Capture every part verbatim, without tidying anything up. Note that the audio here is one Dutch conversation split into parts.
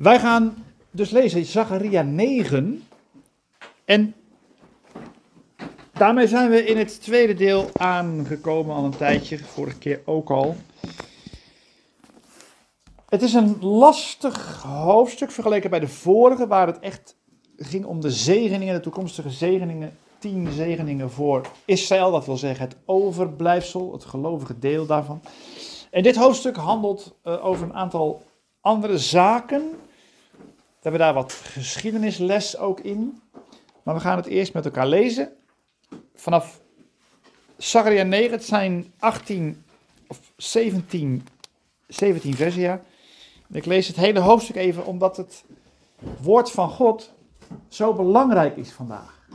Wij gaan dus lezen Zacharia negen. En daarmee zijn we in het tweede deel aangekomen al een tijdje, vorige keer ook al. Het is een lastig hoofdstuk vergeleken bij de vorige, waar het echt ging om de zegeningen, de toekomstige zegeningen, tien zegeningen voor Israël, dat wil zeggen het overblijfsel, het gelovige deel daarvan. En dit hoofdstuk handelt uh, over een aantal andere zaken. We hebben daar wat geschiedenisles ook in, maar we gaan het eerst met elkaar lezen. Vanaf Zacharia negen, het zijn achttien of zeventien, zeventien versen, ja. Ik lees het hele hoofdstuk even, omdat het woord van God zo belangrijk is vandaag.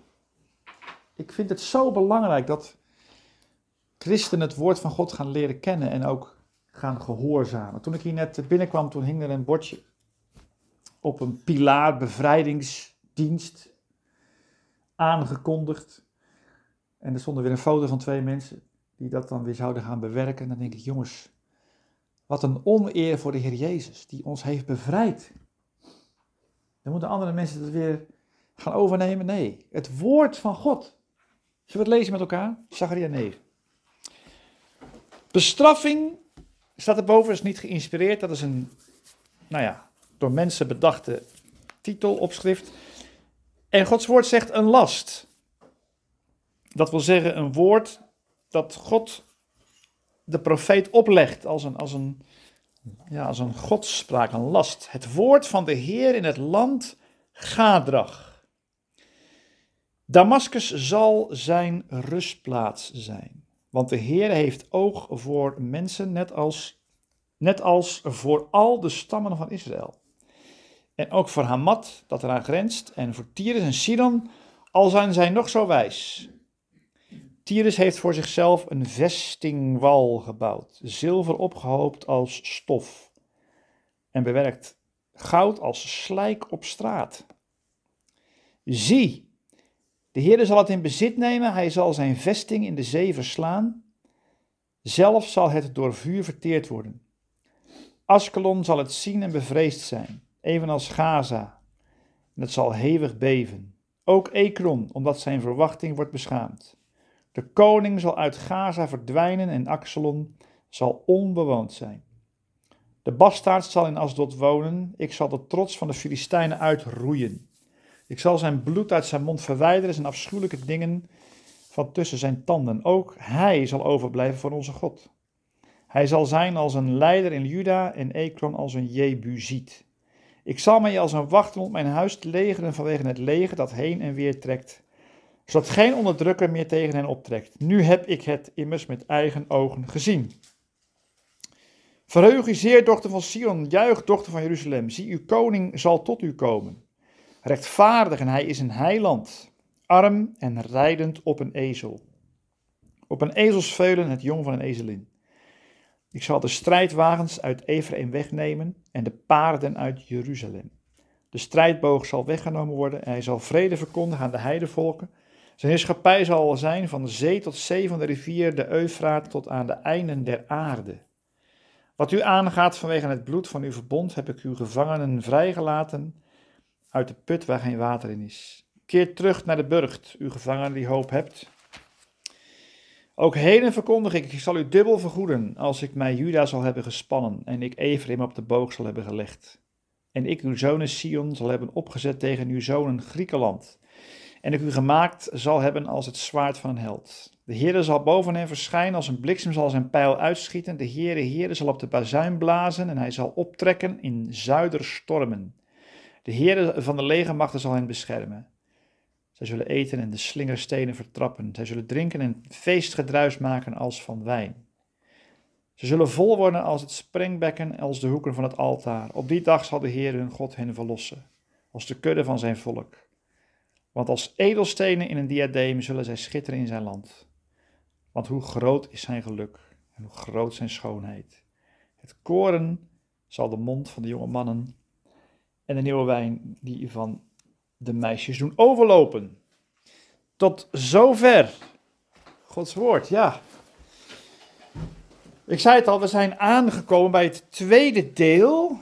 Ik vind het zo belangrijk dat christenen het woord van God gaan leren kennen en ook gaan gehoorzamen. Toen ik hier net binnenkwam, toen hing er een bordje op een pilaar, bevrijdingsdienst, aangekondigd. En er stond weer een foto van twee mensen die dat dan weer zouden gaan bewerken. En dan denk ik, jongens, wat een oneer voor de Heer Jezus, die ons heeft bevrijd. Dan moeten andere mensen het weer gaan overnemen. Nee, het woord van God. Zullen we het lezen met elkaar? Zacharia negen. Bestraffing, staat erboven, is niet geïnspireerd. Dat is een, nou ja, door mensen bedachte titelopschrift. En Gods woord zegt een last. Dat wil zeggen een woord dat God de profeet oplegt als een, als een, ja, als een godsspraak, een last. Het woord van de Heer in het land Gadrach. Damascus zal zijn rustplaats zijn. Want de Heer heeft oog voor mensen, net als, net als voor al de stammen van Israël. En ook voor Hamat, dat eraan grenst, en voor Tyrus en Sidon, al zijn zij nog zo wijs. Tyrus heeft voor zichzelf een vestingwal gebouwd, zilver opgehoopt als stof, en bewerkt goud als slijk op straat. Zie, de Heer zal het in bezit nemen, hij zal zijn vesting in de zee verslaan, zelf zal het door vuur verteerd worden. Askelon zal het zien en bevreesd zijn, evenals Gaza, en het zal hevig beven. Ook Ekron, omdat zijn verwachting wordt beschaamd. De koning zal uit Gaza verdwijnen en Askelon zal onbewoond zijn. De bastaard zal in Asdod wonen, ik zal de trots van de Filistijnen uitroeien. Ik zal zijn bloed uit zijn mond verwijderen, zijn afschuwelijke dingen van tussen zijn tanden. Ook hij zal overblijven voor onze God. Hij zal zijn als een leider in Juda en Ekron als een Jebusiet. Ik zal mij als een wachter op mijn huis legeren vanwege het leger dat heen en weer trekt, zodat geen onderdrukker meer tegen hen optrekt. Nu heb ik het immers met eigen ogen gezien. Verheug u zeer, dochter van Sion, juich, dochter van Jeruzalem. Zie, uw koning zal tot u komen. Rechtvaardig en hij is een heiland, arm en rijdend op een ezel. Op een ezelsveulen het jong van een ezelin. Ik zal de strijdwagens uit Ephraim wegnemen en de paarden uit Jeruzalem. De strijdboog zal weggenomen worden en hij zal vrede verkondigen aan de heidevolken. Zijn heerschappij zal zijn van de zee tot zee, van de rivier de Eufraat tot aan de einden der aarde. Wat u aangaat vanwege het bloed van uw verbond, heb ik uw gevangenen vrijgelaten uit de put waar geen water in is. Keer terug naar de burcht, uw gevangenen die hoop hebt. Ook heden verkondig ik, ik zal u dubbel vergoeden, als ik mij Juda zal hebben gespannen en ik Ephraim op de boog zal hebben gelegd. En ik uw zonen Sion zal hebben opgezet tegen uw zonen Griekenland. En ik u gemaakt zal hebben als het zwaard van een held. De Heere zal boven hen verschijnen, als een bliksem zal zijn pijl uitschieten. De Heere, Heere zal op de bazuin blazen en hij zal optrekken in zuiderstormen. De Heere van de legermachten zal hen beschermen. Zij zullen eten en de slingerstenen vertrappen. Zij zullen drinken en feestgedruis maken als van wijn. Ze zullen vol worden als het springbekken, als de hoeken van het altaar. Op die dag zal de Heer hun God hen verlossen, als de kudde van zijn volk. Want als edelstenen in een diadeem zullen zij schitteren in zijn land. Want hoe groot is zijn geluk en hoe groot zijn schoonheid. Het koren zal de mond van de jonge mannen en de nieuwe wijn die van de meisjes doen overlopen. Tot zover Gods woord, ja. Ik zei het al, we zijn aangekomen bij het tweede deel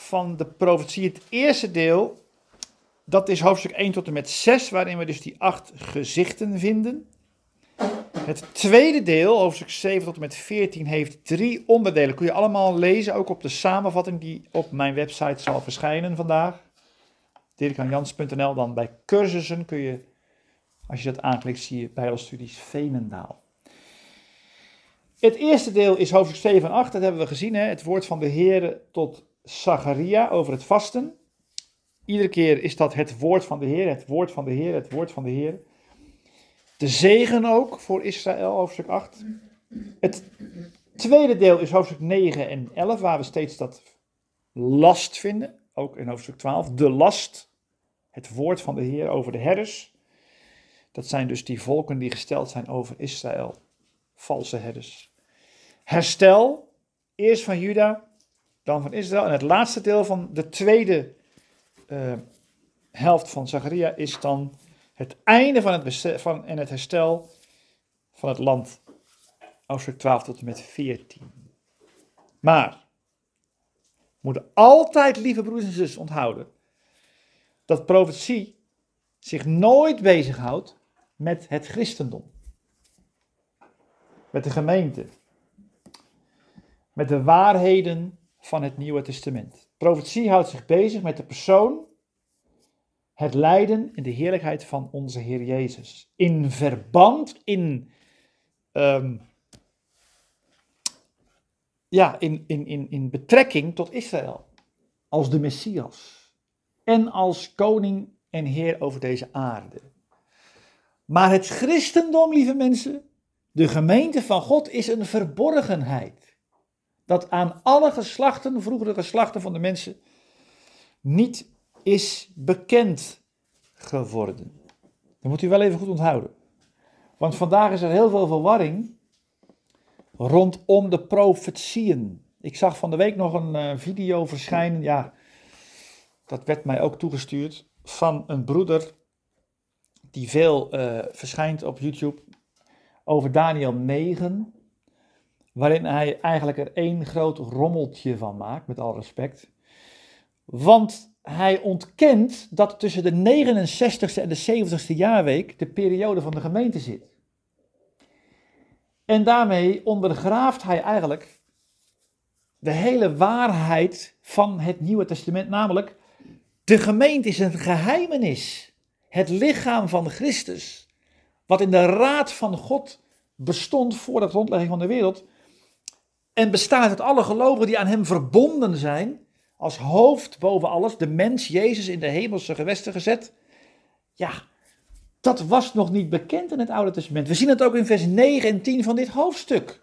van de profetie. Het eerste deel, dat is hoofdstuk één tot en met zes, waarin we dus die acht gezichten vinden. Het tweede deel, hoofdstuk zeven tot en met veertien, heeft drie onderdelen. Kun je allemaal lezen, ook op de samenvatting die op mijn website zal verschijnen vandaag. dirk-jan-jans punt n l, dan bij cursussen kun je, als je dat aanklikt, zie je Bijbelstudies Veenendaal. Het eerste deel is hoofdstuk zeven en acht, dat hebben we gezien, hè? Het woord van de Heer tot Zacharia over het vasten. Iedere keer is dat het woord van de Heer, het woord van de Heer, het woord van de Heer. De zegen ook voor Israël, hoofdstuk acht. Het tweede deel is hoofdstuk negen en elf, waar we steeds dat last vinden. Ook in hoofdstuk twaalf, de last, het woord van de Heer over de herders. Dat zijn dus die volken die gesteld zijn over Israël, valse herders. Herstel, eerst van Juda, dan van Israël. En het laatste deel van de tweede uh, helft van Zacharia is dan het einde van het, besef, van, en het herstel van het land. Hoofdstuk twaalf tot en met veertien. Maar, we moeten altijd, lieve broeders en zussen, onthouden dat profetie zich nooit bezighoudt met het christendom. Met de gemeente. Met de waarheden van het Nieuwe Testament. Profetie houdt zich bezig met de persoon, het lijden en de heerlijkheid van onze Heer Jezus. In verband, in, um, ja, in, in, in, in betrekking tot Israël. Als de Messias. En als koning en heer over deze aarde. Maar het christendom, lieve mensen, de gemeente van God, is een verborgenheid. Dat aan alle geslachten, vroegere geslachten van de mensen, niet is bekend geworden. Dat moet u wel even goed onthouden. Want vandaag is er heel veel verwarring rondom de profetieën. Ik zag van de week nog een uh, video verschijnen, ja, dat werd mij ook toegestuurd, van een broeder die veel uh, verschijnt op YouTube over Daniel negen, waarin hij eigenlijk er één groot rommeltje van maakt, met al respect. Want hij ontkent dat tussen de negenenzestigste en de zeventigste jaarweek de periode van de gemeente zit. En daarmee ondergraaft hij eigenlijk de hele waarheid van het Nieuwe Testament, namelijk de gemeente is een geheimenis. Het lichaam van Christus, wat in de raad van God bestond voor de grondlegging van de wereld en bestaat uit alle gelovigen die aan hem verbonden zijn, als hoofd boven alles, de mens Jezus in de hemelse gewesten gezet. Ja, dat was nog niet bekend in het Oude Testament. We zien het ook in vers negen en tien van dit hoofdstuk.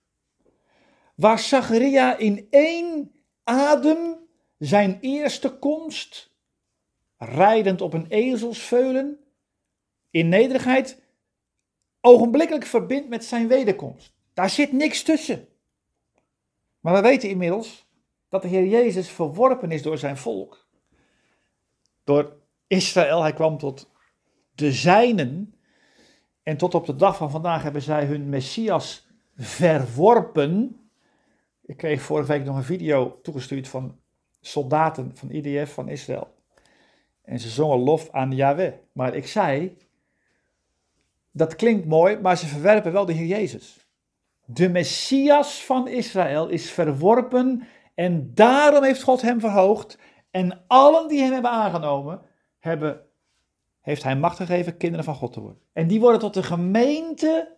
Waar Zacharia in één adem zijn eerste komst, rijdend op een ezelsveulen, in nederigheid, ogenblikkelijk verbindt met zijn wederkomst. Daar zit niks tussen. Maar we weten inmiddels dat de Heer Jezus verworpen is door zijn volk. Door Israël, hij kwam tot de zijnen. En tot op de dag van vandaag hebben zij hun Messias verworpen. Ik kreeg vorige week nog een video toegestuurd van soldaten van I D F van Israël. En ze zongen lof aan Yahweh. Maar ik zei, dat klinkt mooi, maar ze verwerpen wel de Heer Jezus. De Messias van Israël is verworpen en daarom heeft God hem verhoogd. En allen die hem hebben aangenomen, hebben, heeft hij macht gegeven kinderen van God te worden. En die worden tot de gemeente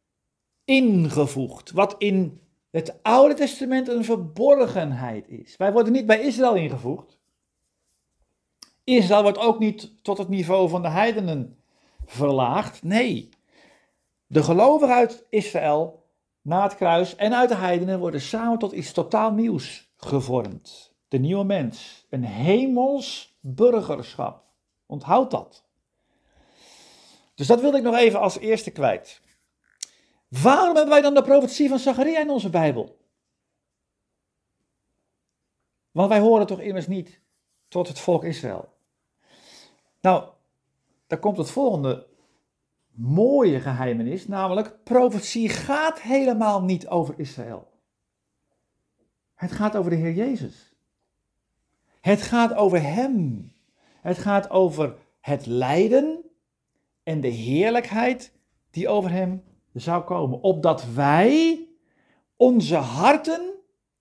ingevoegd, wat in het Oude Testament een verborgenheid is. Wij worden niet bij Israël ingevoegd. Israël wordt ook niet tot het niveau van de heidenen verlaagd. Nee, de gelovigen uit Israël na het kruis en uit de heidenen worden samen tot iets totaal nieuws gevormd. De nieuwe mens, een hemels burgerschap. Onthoud dat. Dus dat wilde ik nog even als eerste kwijt. Waarom hebben wij dan de profetie van Zacharia in onze Bijbel? Want wij horen toch immers niet tot het volk Israël. Nou, daar komt het volgende mooie geheimenis, namelijk profetie gaat helemaal niet over Israël. Het gaat over de Heer Jezus. Het gaat over hem. Het gaat over het lijden en de heerlijkheid die over hem zou komen. Opdat wij onze harten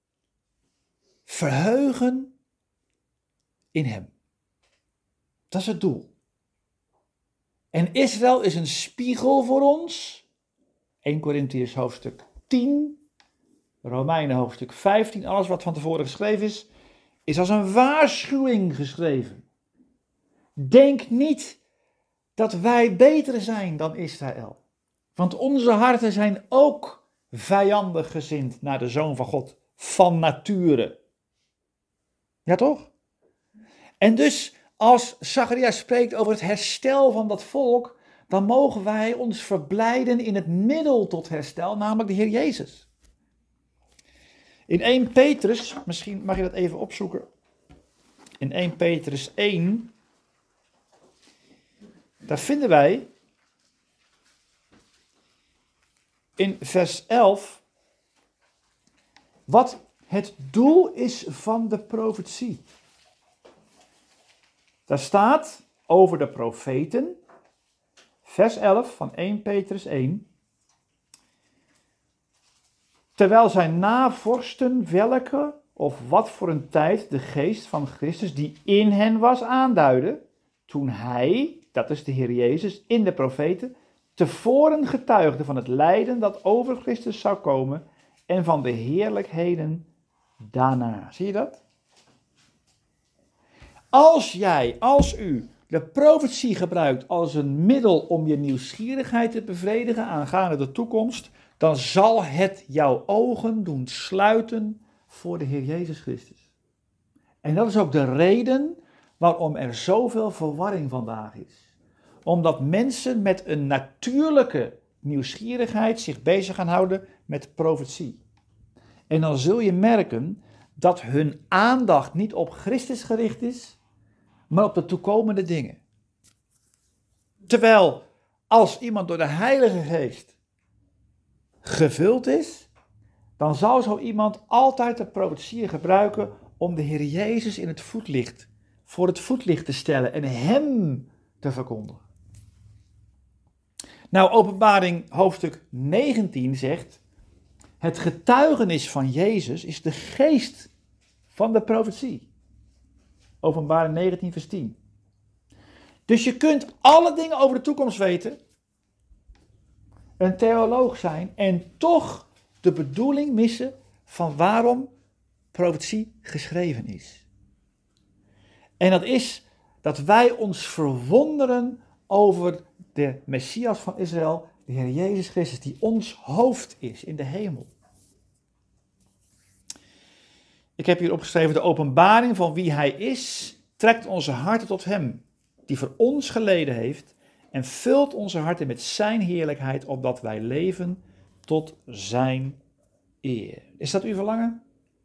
verheugen in hem. Dat is het doel. En Israël is een spiegel voor ons. Eerste Korintiërs hoofdstuk tien, Romeinen hoofdstuk vijftien, alles wat van tevoren geschreven is, is als een waarschuwing geschreven. Denk niet dat wij beter zijn dan Israël. Want onze harten zijn ook vijandig gezind naar de Zoon van God, van nature. Ja toch? En dus als Zacharia spreekt over het herstel van dat volk, dan mogen wij ons verblijden in het middel tot herstel, namelijk de Heer Jezus. In Eerste Petrus, misschien mag je dat even opzoeken. In Eerste Petrus één, daar vinden wij in vers elf wat het doel is van de profetie. Daar staat over de profeten, vers elf van Eerste Petrus één. Terwijl zijn navorsten welke of wat voor een tijd de geest van Christus die in hen was aanduidde, toen hij, dat is de Heer Jezus, in de profeten, tevoren getuigde van het lijden dat over Christus zou komen en van de heerlijkheden daarna. Zie je dat? Als jij, als u de profetie gebruikt als een middel om je nieuwsgierigheid te bevredigen aangaande de toekomst, dan zal het jouw ogen doen sluiten voor de Heer Jezus Christus. En dat is ook de reden waarom er zoveel verwarring vandaag is. Omdat mensen met een natuurlijke nieuwsgierigheid zich bezig gaan houden met profetie. En dan zul je merken dat hun aandacht niet op Christus gericht is, maar op de toekomende dingen. Terwijl als iemand door de Heilige Geest gevuld is, dan zal zo iemand altijd de profetie gebruiken om de Heer Jezus in het voetlicht, voor het voetlicht te stellen en hem te verkondigen. Nou, Openbaring hoofdstuk negentien zegt, het getuigenis van Jezus is de geest van de profetie. Openbaring negentien vers tien. Dus je kunt alle dingen over de toekomst weten, een theoloog zijn en toch de bedoeling missen van waarom profetie geschreven is. En dat is dat wij ons verwonderen over de Messias van Israël, de Heer Jezus Christus, die ons hoofd is in de hemel. Ik heb hier opgeschreven, de openbaring van wie hij is, trekt onze harten tot hem, die voor ons geleden heeft, en vult onze harten met zijn heerlijkheid, opdat wij leven tot zijn eer. Is dat uw verlangen?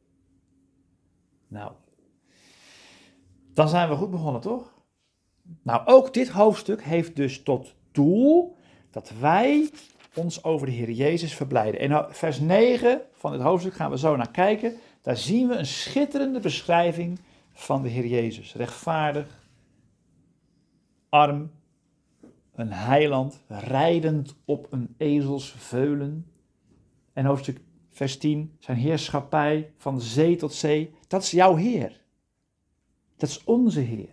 Nou, dan zijn we goed begonnen, toch? Nou, ook dit hoofdstuk heeft dus tot doel dat wij ons over de Heer Jezus verblijden. En vers negen van dit hoofdstuk gaan we zo naar kijken. Daar zien we een schitterende beschrijving van de Heer Jezus. Rechtvaardig, arm, een heiland, rijdend op een ezelsveulen. En hoofdstuk vers tien, zijn heerschappij van zee tot zee. Dat is jouw Heer. Dat is onze Heer.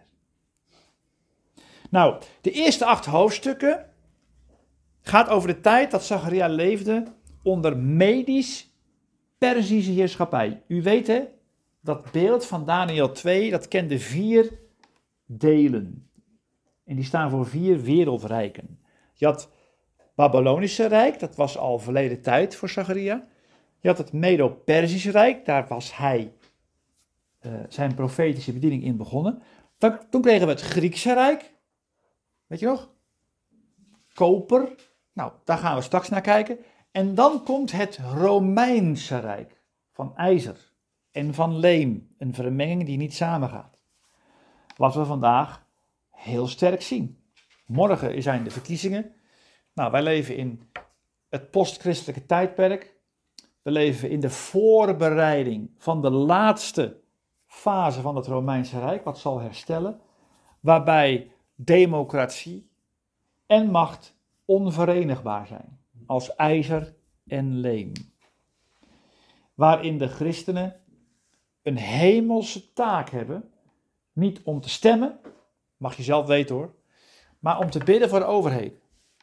Nou, de eerste acht hoofdstukken gaat over de tijd dat Zacharia leefde onder Medisch-Perzische heerschappij. U weet hè, dat beeld van Daniel twee, dat kende vier delen. En die staan voor vier wereldrijken. Je had het Babylonische Rijk, dat was al verleden tijd voor Zacharia. Je had het Medo-Perzische Rijk, daar was hij uh, zijn profetische bediening in begonnen. Dan, toen kregen we het Griekse Rijk. Weet je nog? Koper. Nou, daar gaan we straks naar kijken. En dan komt het Romeinse Rijk. Van ijzer en van leem. Een vermenging die niet samengaat. Wat we vandaag heel sterk zien. Morgen zijn de verkiezingen. Nou, wij leven in het postchristelijke tijdperk. We leven in de voorbereiding van de laatste fase van het Romeinse Rijk, wat zal herstellen, waarbij democratie en macht onverenigbaar zijn, als ijzer en leem. Waarin de christenen een hemelse taak hebben, niet om te stemmen, mag je zelf weten hoor, maar om te bidden voor de overheden.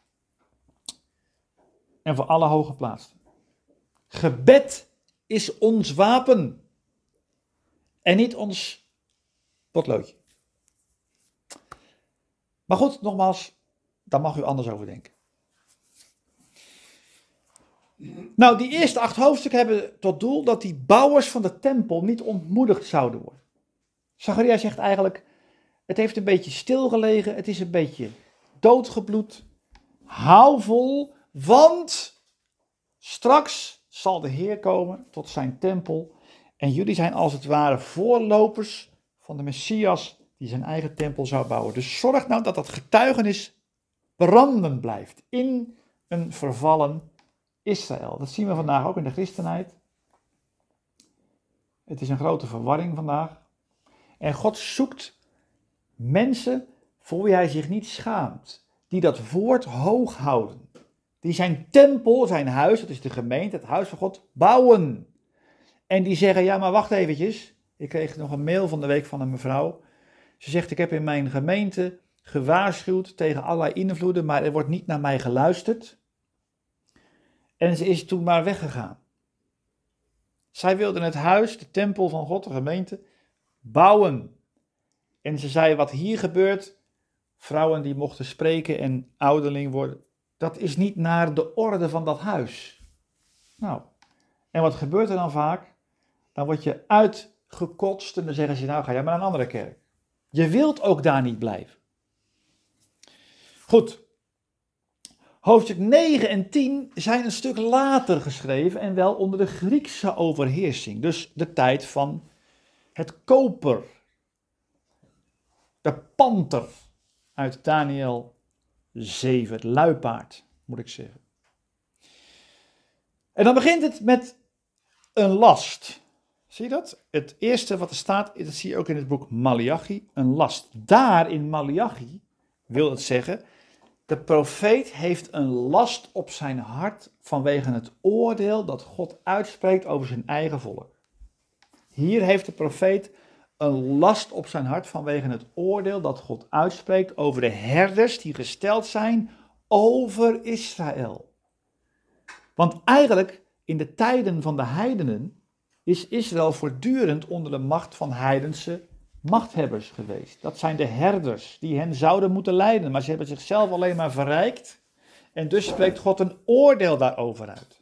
En voor alle hooggeplaatsten. Gebed is ons wapen. En niet ons potloodje. Maar goed, nogmaals, daar mag u anders over denken. Nou, die eerste acht hoofdstukken hebben tot doel dat die bouwers van de tempel niet ontmoedigd zouden worden. Zacharia zegt eigenlijk, het heeft een beetje stilgelegen, het is een beetje doodgebloed. Hou vol, want straks zal de Heer komen tot zijn tempel. En jullie zijn als het ware voorlopers van de Messias die zijn eigen tempel zou bouwen. Dus zorg nou dat dat getuigenis brandend blijft in een vervallen Israël. Dat zien we vandaag ook in de christenheid. Het is een grote verwarring vandaag. En God zoekt mensen voor wie hij zich niet schaamt. Die dat woord hoog houden. Die zijn tempel, zijn huis, dat is de gemeente, het huis van God, bouwen. En die zeggen, ja maar wacht eventjes. Ik kreeg nog een mail van de week van een mevrouw. Ze zegt, ik heb in mijn gemeente gewaarschuwd tegen allerlei invloeden, maar er wordt niet naar mij geluisterd. En ze is toen maar weggegaan. Zij wilde het huis, de tempel van God, de gemeente, bouwen. En ze zei, wat hier gebeurt, vrouwen die mochten spreken en ouderling worden, dat is niet naar de orde van dat huis. Nou, en wat gebeurt er dan vaak? Dan word je uitgekotst en dan zeggen ze, nou ga jij maar naar een andere kerk. Je wilt ook daar niet blijven. Goed. Hoofdstuk negen en tien zijn een stuk later geschreven en wel onder de Griekse overheersing. Dus de tijd van het koper. De panter uit Daniel zeven, het luipaard moet ik zeggen. En dan begint het met een last. Zie je dat? Het eerste wat er staat, dat zie je ook in het boek Maleachi, een last. Daar in Maleachi wil het zeggen, de profeet heeft een last op zijn hart vanwege het oordeel dat God uitspreekt over zijn eigen volk. Hier heeft de profeet een last op zijn hart vanwege het oordeel dat God uitspreekt over de herders die gesteld zijn over Israël. Want eigenlijk in de tijden van de heidenen is Israël voortdurend onder de macht van heidense machthebbers geweest. Dat zijn de herders die hen zouden moeten leiden, maar ze hebben zichzelf alleen maar verrijkt en dus spreekt God een oordeel daarover uit.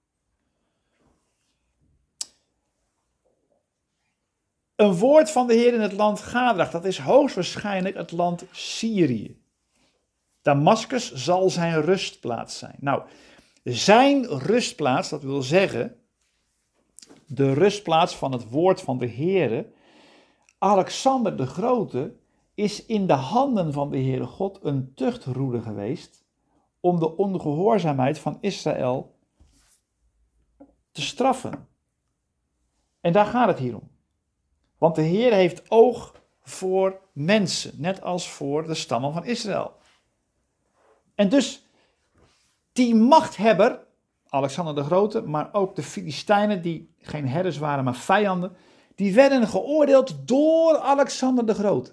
Een woord van de Heer in het land Gadrach, dat is hoogstwaarschijnlijk het land Syrië. Damascus zal zijn rustplaats zijn. Nou, zijn rustplaats, dat wil zeggen, de rustplaats van het woord van de Heer. Alexander de Grote is in de handen van de Heere God een tuchtroede geweest om de ongehoorzaamheid van Israël te straffen. En daar gaat het hier om. Want de Heer heeft oog voor mensen, net als voor de stammen van Israël. En dus die machthebber, Alexander de Grote, maar ook de Filistijnen, die geen herders waren, maar vijanden, die werden geoordeeld door Alexander de Grote.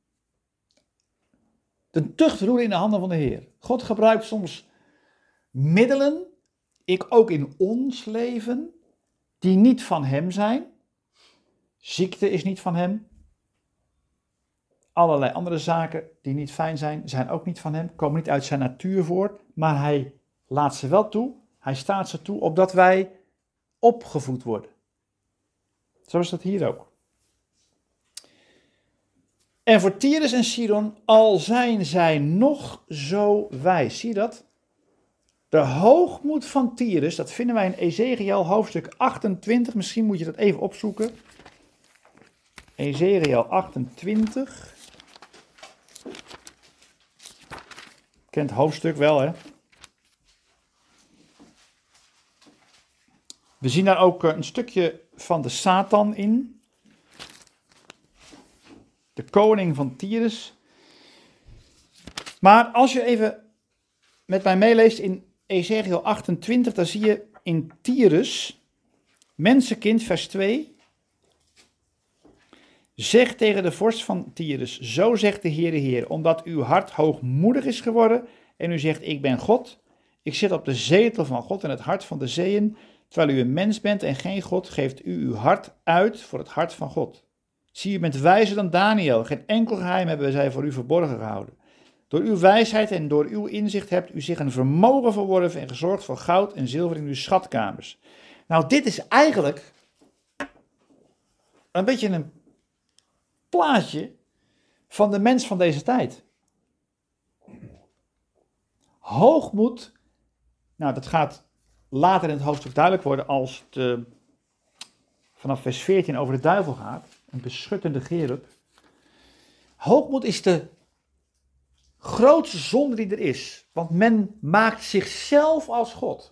De tuchtroede in de handen van de Heer. God gebruikt soms middelen, ik ook in ons leven, die niet van hem zijn. Ziekte is niet van hem. Allerlei andere zaken die niet fijn zijn, zijn ook niet van hem, komen niet uit zijn natuur voort, maar hij laat ze wel toe, hij staat ze toe, opdat wij opgevoed worden. Zo is dat hier ook. En voor Tyrus en Sidon, al zijn zij nog zo wijs, zie je dat? De hoogmoed van Tyrus, dat vinden wij in Ezekiel hoofdstuk achtentwintig, misschien moet je dat even opzoeken. Ezekiel achtentwintig. Kent het hoofdstuk wel, hè? We zien daar ook een stukje van de Satan in. de koning van Tyrus. Maar als je even met mij meeleest in Ezechiel achtentwintig, dan zie je in Tyrus, mensenkind, vers twee. Zeg tegen de vorst van Tyrus, zo zegt de Heere Heer, omdat uw hart hoogmoedig is geworden en u zegt, ik ben God. Ik zit op de zetel van God in het hart van de zeeën. Terwijl u een mens bent en geen God, geeft u uw hart uit voor het hart van God. Zie, u bent wijzer dan Daniel. Geen enkel geheim hebben zij voor u verborgen gehouden. Door uw wijsheid en door uw inzicht hebt u zich een vermogen verworven en gezorgd voor goud en zilver in uw schatkamers. Nou, dit is eigenlijk een beetje een plaatje van de mens van deze tijd. Hoogmoed, nou dat gaat later in het hoofdstuk duidelijk worden als het uh, vanaf vers veertien over de duivel gaat, een beschuttende cherub. Hoogmoed is de grootste zonde die er is, want men maakt zichzelf als God.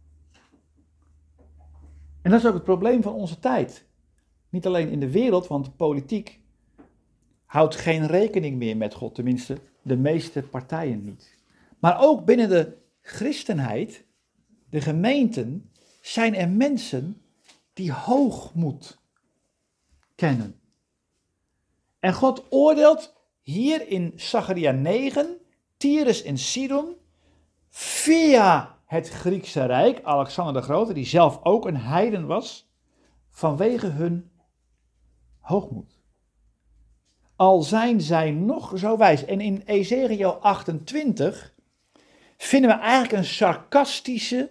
En dat is ook het probleem van onze tijd. Niet alleen in de wereld, want de politiek houdt geen rekening meer met God, tenminste de meeste partijen niet. Maar ook binnen de christenheid, de gemeenten, zijn er mensen die hoogmoed kennen. En God oordeelt hier in Zacharia negen, Tyrus en Sidon, via het Griekse Rijk, Alexander de Grote, die zelf ook een heiden was, vanwege hun hoogmoed. Al zijn zij nog zo wijs. En in Ezechiel achtentwintig vinden we eigenlijk een sarcastische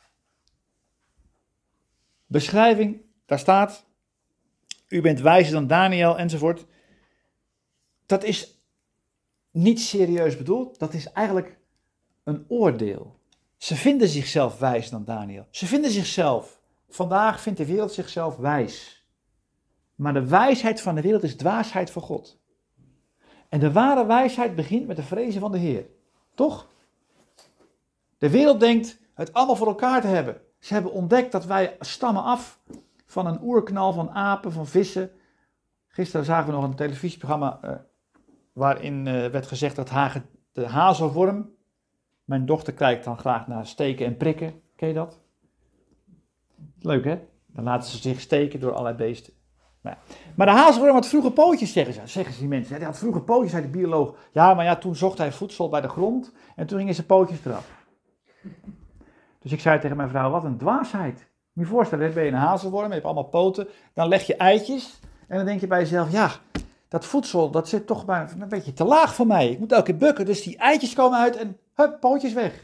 beschrijving. Daar staat, u bent wijzer dan Daniel enzovoort. Dat is niet serieus bedoeld, dat is eigenlijk een oordeel. Ze vinden zichzelf wijs dan Daniel. Ze vinden zichzelf, vandaag vindt de wereld zichzelf wijs. Maar de wijsheid van de wereld is dwaasheid voor God. En de ware wijsheid begint met de vrezen van de Heer. Toch? De wereld denkt het allemaal voor elkaar te hebben. Ze hebben ontdekt dat wij stammen af van een oerknal van apen, van vissen. Gisteren zagen we nog een televisieprogramma uh, waarin uh, werd gezegd dat hage, de hazelworm, mijn dochter kijkt dan graag naar steken en prikken. Ken je dat? Leuk hè? Dan laten ze zich steken door allerlei beesten. Nou ja. Maar de hazelworm had vroege pootjes, zeggen ze, zeggen ze die mensen. Hij had vroege pootjes, zei de bioloog. Ja, maar ja, toen zocht hij voedsel bij de grond en toen gingen zijn pootjes eraf. Dus ik zei tegen mijn vrouw, wat een dwaasheid. Moet je je voorstellen, ben je een hazelworm, je hebt allemaal poten, dan leg je eitjes en dan denk je bij jezelf, ja, dat voedsel, dat zit toch maar een beetje te laag voor mij. Ik moet elke keer bukken, dus die eitjes komen uit en hup, pootjes weg.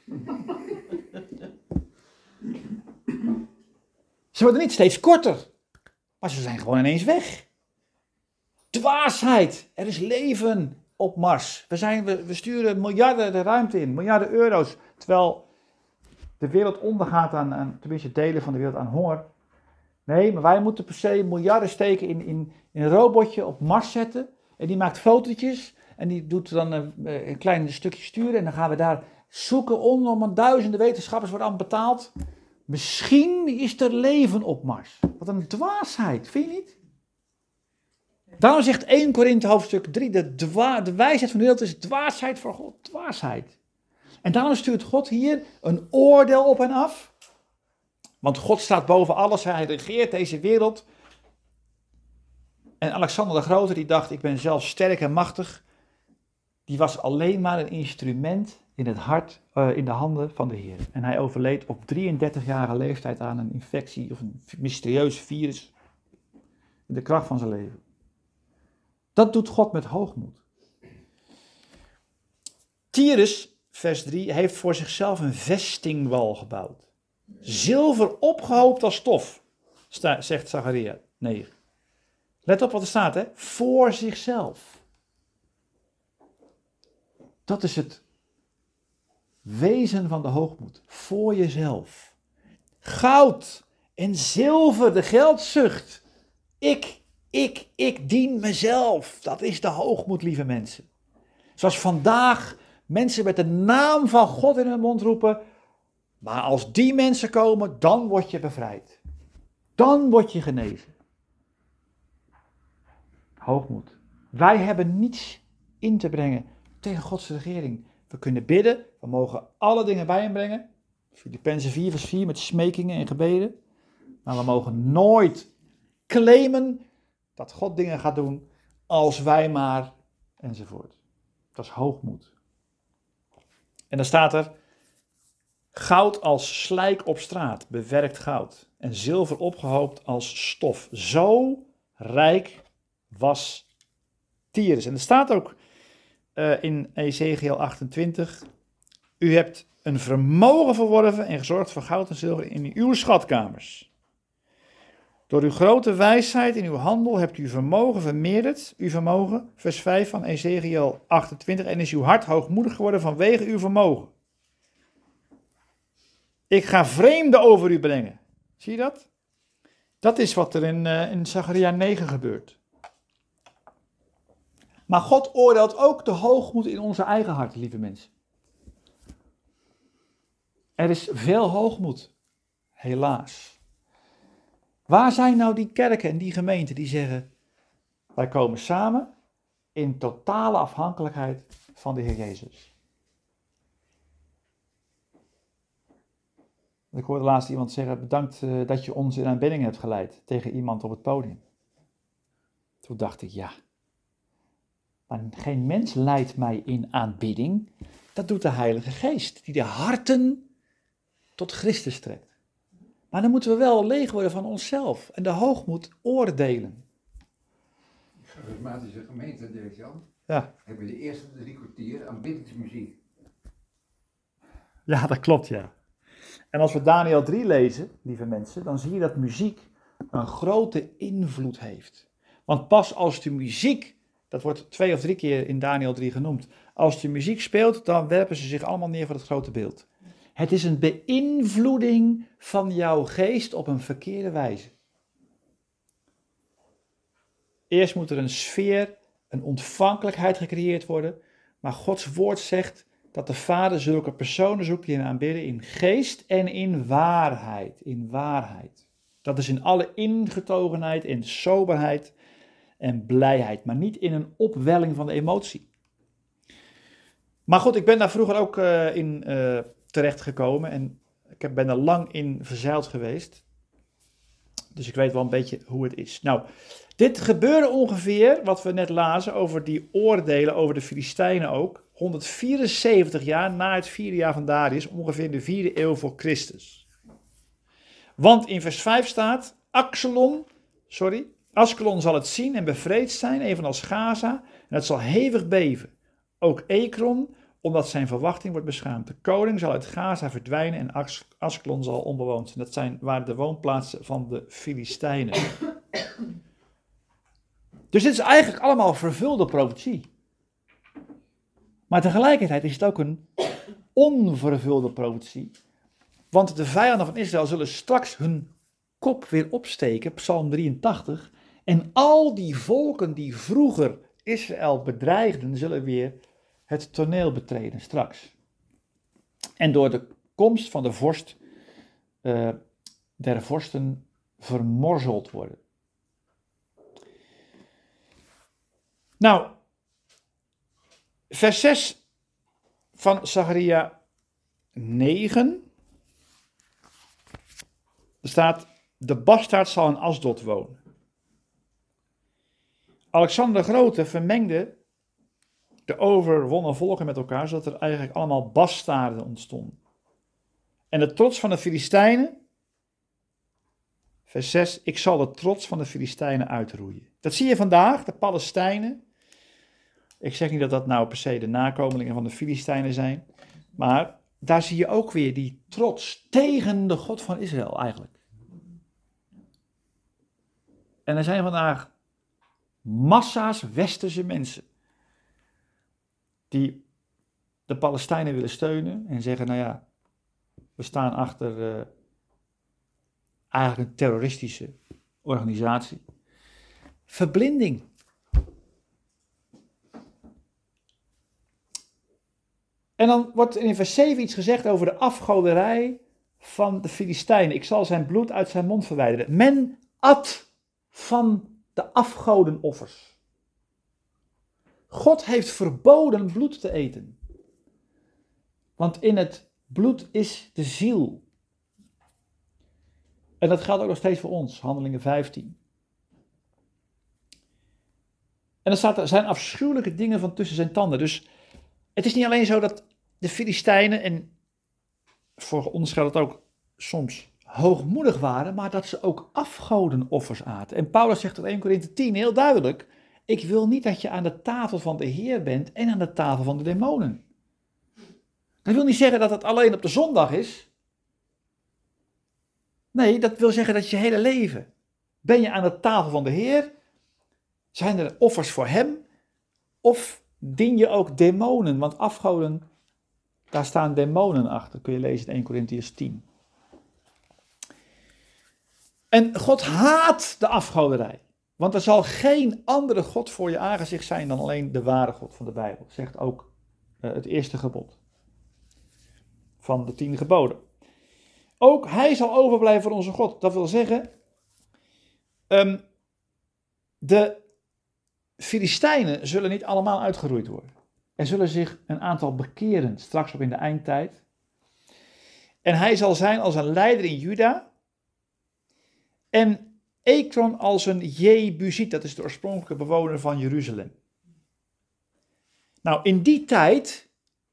Ze worden niet steeds korter, maar ze zijn gewoon ineens weg. Dwaasheid, er is leven op Mars. We, zijn, we, we sturen miljarden de ruimte in, miljarden euro's, terwijl de wereld ondergaat aan, aan, tenminste delen van de wereld aan honger. Nee, maar wij moeten per se miljarden steken in, in, in een robotje op Mars zetten. En die maakt fotootjes en die doet dan een, een klein stukje sturen. En dan gaan we daar zoeken onder, om duizenden wetenschappers worden allemaal betaald. Misschien is er leven op Mars. Wat een dwaasheid, vind je niet? Daarom zegt eerste Korinthe hoofdstuk drie, de, dwa, de wijsheid van de wereld is dwaasheid voor God, dwaasheid. En daarom stuurt God hier een oordeel op hen af. Want God staat boven alles, hij regeert deze wereld. En Alexander de Grote die dacht, ik ben zelf sterk en machtig. Die was alleen maar een instrument in het hart, uh, in de handen van de Heer. En hij overleed op drieëndertigjarige leeftijd aan een infectie of een mysterieus virus. In de kracht van zijn leven. Dat doet God met hoogmoed. Tyrus, vers drie, heeft voor zichzelf een vestingwal gebouwd. Zilver opgehoopt als stof, sta, zegt Zacharia negen. Let op wat er staat, hè? Voor zichzelf. Dat is het wezen van de hoogmoed. Voor jezelf. Goud en zilver, de geldzucht. Ik, ik, ik dien mezelf. Dat is de hoogmoed, lieve mensen. Zoals vandaag mensen met de naam van God in hun mond roepen. Maar als die mensen komen, dan word je bevrijd. Dan word je genezen. Hoogmoed. Wij hebben niets in te brengen tegen Gods regering. We kunnen bidden, we mogen alle dingen bij hem brengen. Filippenzen vier vers vier met smekingen en gebeden. Maar we mogen nooit claimen dat God dingen gaat doen als wij maar, enzovoort. Dat is hoogmoed. En dan staat er, goud als slijk op straat, bewerkt goud. En zilver opgehoopt als stof. Zo rijk was Tyrus. En er staat ook uh, in Ezekiel achtentwintig, u hebt een vermogen verworven en gezorgd voor goud en zilver in uw schatkamers. Door uw grote wijsheid in uw handel hebt u vermogen vermeerderd, uw vermogen, vers vijf van Ezekiel achtentwintig, en is uw hart hoogmoedig geworden vanwege uw vermogen. Ik ga vreemden over u brengen. Zie je dat? Dat is wat er in, uh, in Zacharia negen gebeurt. Maar God oordeelt ook de hoogmoed in onze eigen hart, lieve mensen. Er is veel hoogmoed, helaas. Waar zijn nou die kerken en die gemeenten die zeggen, wij komen samen in totale afhankelijkheid van de Heer Jezus? Ik hoorde laatst iemand zeggen, bedankt uh, dat je ons in aanbidding hebt geleid tegen iemand op het podium. Toen dacht ik, ja, maar geen mens leidt mij in aanbidding. Dat doet de Heilige Geest, die de harten tot Christus trekt. Maar dan moeten we wel leeg worden van onszelf en de hoogmoed oordelen. De charismatische gemeente, Dirk-Jan, ja. hebben de eerste drie kwartier aanbiddingsmuziek. Ja, dat klopt, ja. En als we Daniel drie lezen, lieve mensen, dan zie je dat muziek een grote invloed heeft. Want pas als de muziek, dat wordt twee of drie keer in Daniel drie genoemd, als de muziek speelt, dan werpen ze zich allemaal neer voor het grote beeld. Het is een beïnvloeding van jouw geest op een verkeerde wijze. Eerst moet er een sfeer, een ontvankelijkheid gecreëerd worden, maar Gods woord zegt dat de Vader zulke personen zoekt die hem aanbidden in geest en in waarheid. In waarheid. Dat is in alle ingetogenheid en soberheid en blijheid, maar niet in een opwelling van de emotie. Maar goed, ik ben daar vroeger ook uh, in uh, terechtgekomen en ik ben er lang in verzeild geweest. Dus ik weet wel een beetje hoe het is. Nou, dit gebeurde ongeveer, wat we net lazen over die oordelen over de Filistijnen ook, honderdvierenzeventig jaar na het vierde jaar van Darius, ongeveer in de vierde eeuw voor Christus. Want in vers vijf staat, Axelon, sorry, Askelon zal het zien en bevreesd zijn, evenals Gaza, en het zal hevig beven. Ook Ekron, omdat zijn verwachting wordt beschaamd. De koning zal uit Gaza verdwijnen en As- Askelon zal onbewoond zijn. Dat zijn, waren de woonplaatsen van de Filistijnen. Dus dit is eigenlijk allemaal vervulde profetie. Maar tegelijkertijd is het ook een onvervulde profetie. Want de vijanden van Israël zullen straks hun kop weer opsteken, Psalm drieëntachtig. En al die volken die vroeger Israël bedreigden, zullen weer het toneel betreden straks. En door de komst van de vorst uh, der vorsten vermorzeld worden. Nou, vers zes van Zacharia negen. Er staat, de bastaard zal in Asdod wonen. Alexander de Grote vermengde de overwonnen volken met elkaar, zodat er eigenlijk allemaal bastaarden ontstonden. En de trots van de Filistijnen, vers zes, ik zal de trots van de Filistijnen uitroeien. Dat zie je vandaag, de Palestijnen. Ik zeg niet dat dat nou per se de nakomelingen van de Filistijnen zijn, maar daar zie je ook weer die trots tegen de God van Israël eigenlijk. En er zijn vandaag massa's westerse mensen die de Palestijnen willen steunen en zeggen, nou ja, we staan achter uh, eigenlijk een terroristische organisatie. Verblinding. En dan wordt in vers zeven iets gezegd over de afgoderij van de Filistijnen. Ik zal zijn bloed uit zijn mond verwijderen. Men at van de afgodenoffers. God heeft verboden bloed te eten. Want in het bloed is de ziel. En dat geldt ook nog steeds voor ons, Handelingen vijftien. En er, staat, er zijn afschuwelijke dingen van tussen zijn tanden. Dus het is niet alleen zo dat de Filistijnen, en voor ons geldt het ook, soms hoogmoedig waren, maar dat ze ook afgodenoffers aten. En Paulus zegt in Eerste Korinthe tien heel duidelijk: ik wil niet dat je aan de tafel van de Heer bent en aan de tafel van de demonen. Dat wil niet zeggen dat het alleen op de zondag is. Nee, dat wil zeggen dat je hele leven, ben je aan de tafel van de Heer, zijn er offers voor hem, of dien je ook demonen, want afgoden, daar staan demonen achter, kun je lezen in Eerste Korintiërs tien. En God haat de afgoderij, want er zal geen andere God voor je aangezicht zijn dan alleen de ware God van de Bijbel, zegt ook uh, het eerste gebod van de tien geboden. Ook hij zal overblijven voor onze God. Dat wil zeggen, um, de Filistijnen zullen niet allemaal uitgeroeid worden. Er zullen zich een aantal bekeren, straks ook in de eindtijd. En hij zal zijn als een leider in Juda. En Ekron als een Jebusiet, dat is de oorspronkelijke bewoner van Jeruzalem. Nou, in die tijd,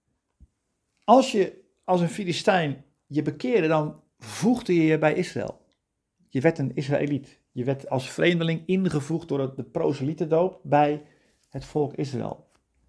als je als een Filistijn je bekeerde, dan voegde je je bij Israël. Je werd een Israëliet. Je werd als vreemdeling ingevoegd door de proselytendoop bij het volk Israël.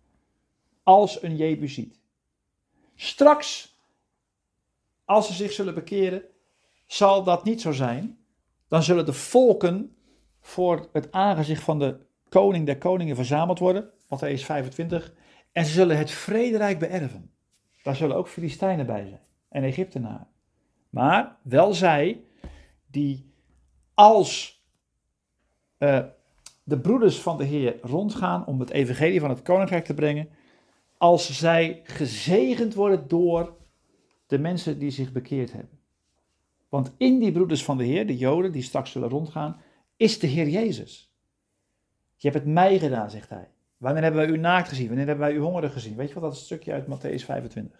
Als een Jebusiet. Straks, als ze zich zullen bekeren, zal dat niet zo zijn. Dan zullen de volken voor het aangezicht van de koning der koningen verzameld worden. Mattheüs vijfentwintig. En ze zullen het vrederijk beërven. Daar zullen ook Filistijnen bij zijn. En Egyptenaren. Maar wel zij die als uh, de broeders van de Heer rondgaan om het evangelie van het koninkrijk te brengen, als zij gezegend worden door de mensen die zich bekeerd hebben. Want in die broeders van de Heer, de Joden die straks zullen rondgaan, is de Heer Jezus. Je hebt het mij gedaan, zegt hij. Wanneer hebben wij u naakt gezien? Wanneer hebben wij u hongerig gezien? Weet je wat, dat is een stukje uit Mattheüs vijfentwintig.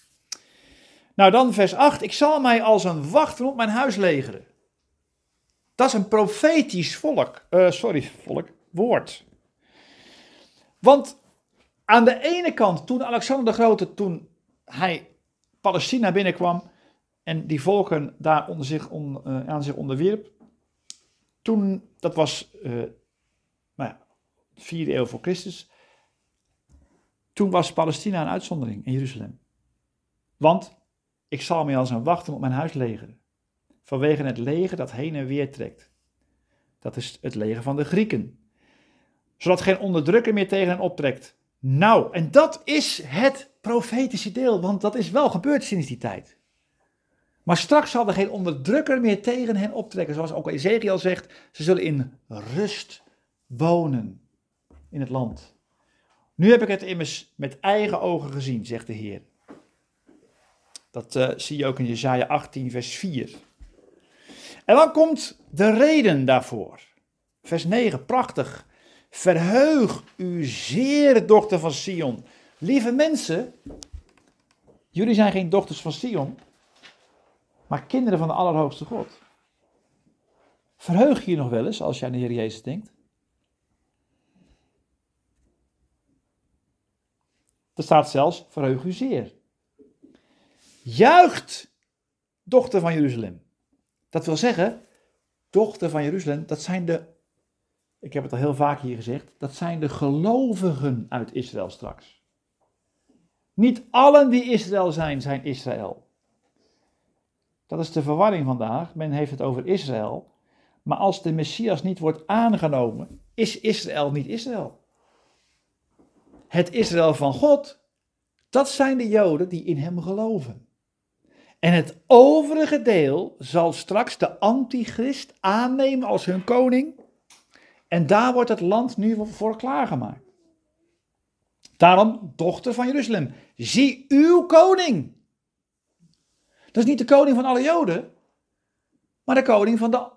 Nou dan vers acht. Ik zal mij als een wachter op mijn huis legeren. Dat is een profetisch volk, uh, sorry, volk, woord. Want aan de ene kant, toen Alexander de Grote, toen hij Palestina binnenkwam en die volken daar onder zich, on, uh, aan zich onderwierp, toen, dat was uh, nou ja, vierde eeuw voor Christus, toen was Palestina een uitzondering in Jeruzalem. Want ik zal mij als een wachter op mijn huis legeren. Vanwege het leger dat heen en weer trekt. Dat is het leger van de Grieken. Zodat geen onderdrukker meer tegen hen optrekt. Nou, en dat is het profetische deel, want dat is wel gebeurd sinds die tijd. Maar straks zal er geen onderdrukker meer tegen hen optrekken. Zoals ook Ezekiel zegt, ze zullen in rust wonen in het land. Nu heb ik het immers met eigen ogen gezien, zegt de Heer. Dat uh, zie je ook in Jesaja achttien, vers vier. En dan komt de reden daarvoor. Vers negen, prachtig. Verheug u zeer, dochter van Sion. Lieve mensen, jullie zijn geen dochters van Sion, maar kinderen van de Allerhoogste God. Verheug je je nog wel eens als je aan de Heer Jezus denkt? Er staat zelfs, verheug u zeer. Juicht, dochter van Jeruzalem. Dat wil zeggen, dochter van Jeruzalem, dat zijn de, ik heb het al heel vaak hier gezegd, dat zijn de gelovigen uit Israël straks. Niet allen die Israël zijn, zijn Israël. Dat is de verwarring vandaag. Men heeft het over Israël. Maar als de Messias niet wordt aangenomen, is Israël niet Israël. Het Israël van God, dat zijn de Joden die in hem geloven. En het overige deel zal straks de antichrist aannemen als hun koning. En daar wordt het land nu voor klaargemaakt. Daarom, dochter van Jeruzalem, zie uw koning. Dat is niet de koning van alle Joden, maar de koning van de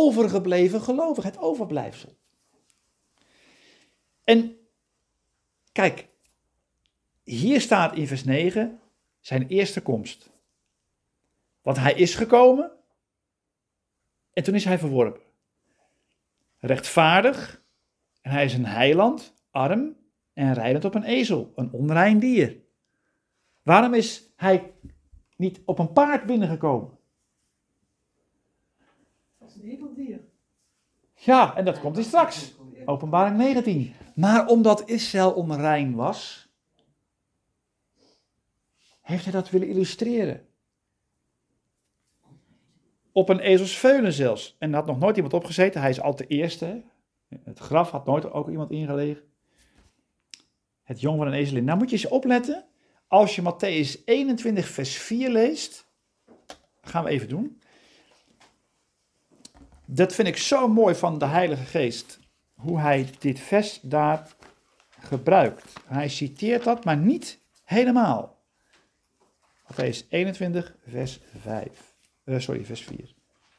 overgebleven gelovigen, het overblijfsel. En Kijk, hier staat in vers negen zijn eerste komst. Want hij is gekomen en toen is hij verworpen. Rechtvaardig en hij is een heiland, arm en rijdend op een ezel, een onrein dier. Waarom is hij niet op een paard binnengekomen? Dat is een edel dier. Ja, en dat komt hij straks. Openbaring negentien. Maar omdat Israël onrein was, heeft hij dat willen illustreren. Op een ezelsveulen zelfs. En er had nog nooit iemand opgezeten. Hij is al de eerste. Hè? Het graf had nooit ook iemand ingelegen. Het jong van een ezelin. Nou moet je eens opletten. Als je Mattheüs eenentwintig vers vier leest. Gaan we even doen. Dat vind ik zo mooi van de Heilige Geest. Hoe hij dit vers daar gebruikt. Hij citeert dat, maar niet helemaal. Mattheüs eenentwintig vers vijf. Uh, sorry, vers vier.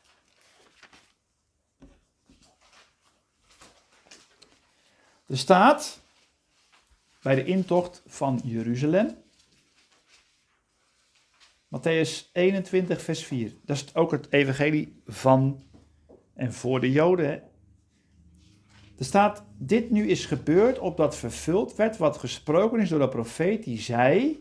Er staat bij de intocht van Jeruzalem. Mattheüs eenentwintig vers vier. Dat is ook het evangelie van en voor de Joden. Hè? Er staat, dit nu is gebeurd opdat vervuld werd wat gesproken is door de profeet die zei,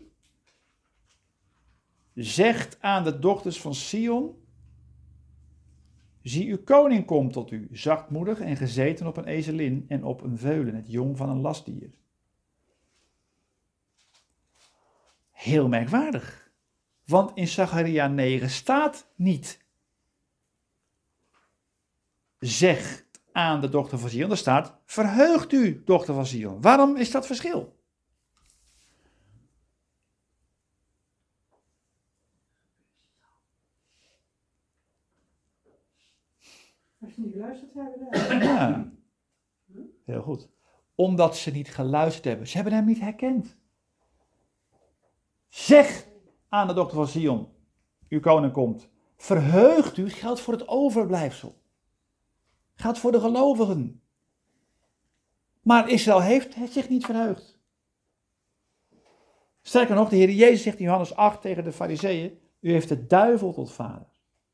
zegt aan de dochters van Sion, zie uw koning komt tot u, zachtmoedig en gezeten op een ezelin en op een veulen, het jong van een lastdier. Heel merkwaardig, want in Zacharia negen staat niet, zegt aan de dochter van Sion, er staat, verheugt u, dochter van Sion. Waarom is dat verschil? Als je niet geluisterd hebben, dan... Ja, heel goed. Omdat ze niet geluisterd hebben. Ze hebben hem niet herkend. Zeg aan de dochter van Sion, uw koning komt. Verheugt u, geldt voor het overblijfsel. Gaat voor de gelovigen. Maar Israël heeft zich niet verheugd. Sterker nog, de Heer Jezus zegt in Johannes acht tegen de Farizeeën, u heeft de duivel tot vader.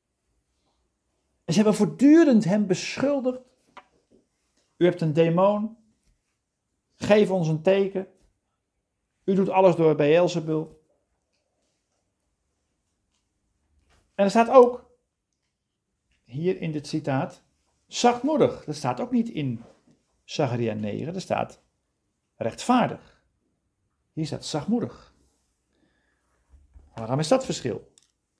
En ze hebben voortdurend hem beschuldigd. U hebt een demon. Geef ons een teken. U doet alles door Beelzebul. En er staat ook, hier in dit citaat, zachtmoedig. Dat staat ook niet in Zacharia negen, er staat rechtvaardig. Hier staat zachtmoedig. Waarom is dat verschil?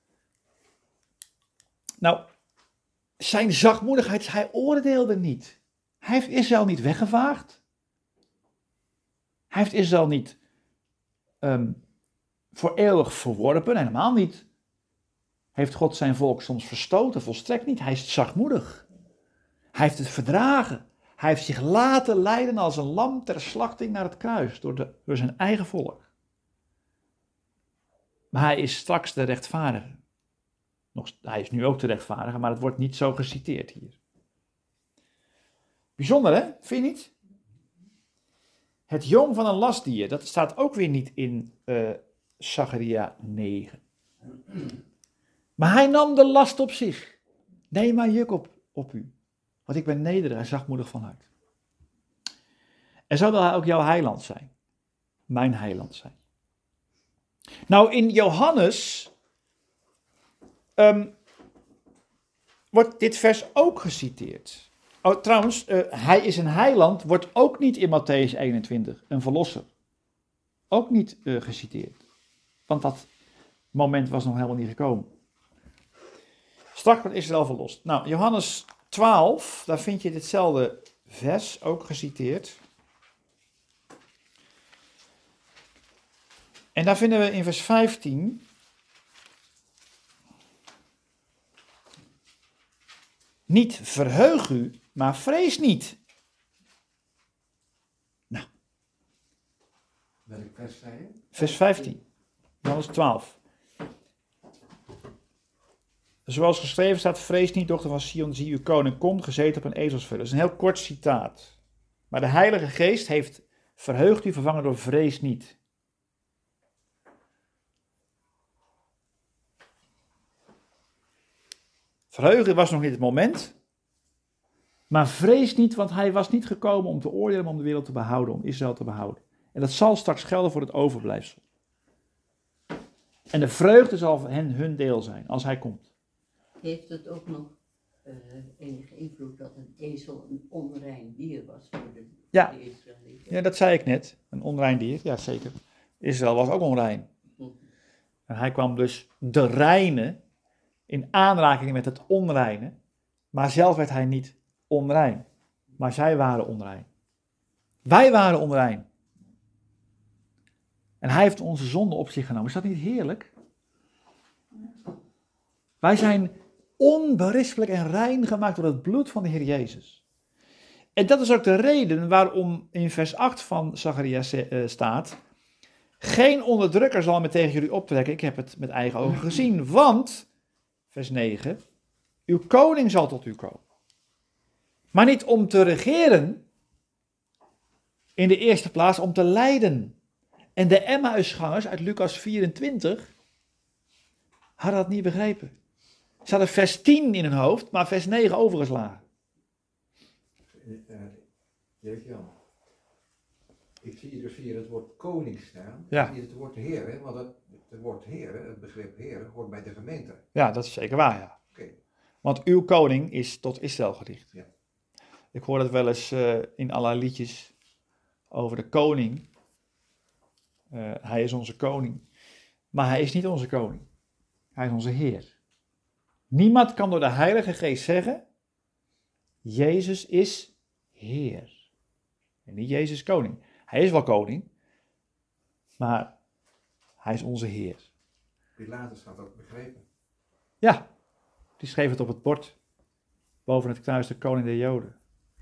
Nou, zijn zachtmoedigheid, hij oordeelde niet. Hij heeft Israël niet weggevaagd. Hij heeft Israël niet um, voor eeuwig verworpen, helemaal niet. Heeft God zijn volk soms verstoten? Volstrekt niet. Hij is zachtmoedig. Hij heeft het verdragen. Hij heeft zich laten leiden als een lam ter slachting naar het kruis door, de, door zijn eigen volk. Maar hij is straks de rechtvaardige. Nog, hij is nu ook de rechtvaardige, maar het wordt niet zo geciteerd hier. Bijzonder, hè? Vind je niet? Het jong van een lastdier, dat staat ook weer niet in uh, Zacharia negen. Maar hij nam de last op zich. Neem mijn juk op, op u. Want ik ben nederig en zachtmoedig van hart. En zo wil hij ook jouw heiland zijn. Mijn heiland zijn. Nou, in Johannes um, wordt dit vers ook geciteerd. Oh, trouwens, uh, hij is een heiland, wordt ook niet in Mattheüs eenentwintig, een verlosser. Ook niet uh, geciteerd. Want dat moment was nog helemaal niet gekomen. Straks wordt Israël verlost. Nou, Johannes twaalf, daar vind je ditzelfde vers ook geciteerd. En daar vinden we in vers vijftien. Niet verheug u, maar vrees niet. Nou. Welk vers zei je? Vers vijftien. Johannes twaalf. Zoals geschreven staat, vrees niet, dochter van Sion, zie uw koning komt, gezeten op een ezelsveulen. Dat is een heel kort citaat. Maar de Heilige Geest heeft Verheugt u, vervangen door vrees niet. Verheugen was nog niet het moment. Maar vrees niet, want hij was niet gekomen om te oordelen, maar om de wereld te behouden, om Israël te behouden. En dat zal straks gelden voor het overblijfsel. En de vreugde zal hen hun deel zijn, als hij komt. Heeft het ook nog uh, enige invloed dat een ezel een onrein dier was voor de, Ja. de Israëlieten? Ja, dat zei ik net. Een onrein dier, ja zeker. Israël was ook onrein. En hij kwam dus de reine in aanraking met het onreine. Maar zelf werd hij niet onrein. Maar zij waren onrein. Wij waren onrein. En hij heeft onze zonde op zich genomen. Is dat niet heerlijk? Wij zijn onberispelijk en rein gemaakt door het bloed van de Heer Jezus. En dat is ook de reden waarom in vers acht van Zacharia staat: geen onderdrukker zal me tegen jullie optrekken. Ik heb het met eigen ogen gezien. Want, vers negen, uw koning zal tot u komen. Maar niet om te regeren, in de eerste plaats om te lijden. En de Emmausgangers uit Lucas vierentwintig hadden dat niet begrepen. Ze hadden vers tien in hun hoofd, maar vers negen overgeslagen. Uh, Jan, ik zie dus hier het woord koning staan. Ja. Niet het woord heer, hè? Want het, het woord heer, het begrip heer, hoort bij de gemeente. Ja, dat is zeker waar, ja. Okay. Want uw koning is tot Israël gericht. Ja. Ik hoor dat wel eens uh, in allerlei liedjes over de koning. Uh, hij is onze koning. Maar hij is niet onze koning. Hij is onze Heer. Niemand kan door de Heilige Geest zeggen: Jezus is Heer. En niet Jezus koning. Hij is wel koning, maar hij is onze Heer. Pilatus had dat begrepen. Ja, die schreef het op het bord boven het kruis, de koning der Joden.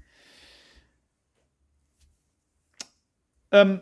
Um,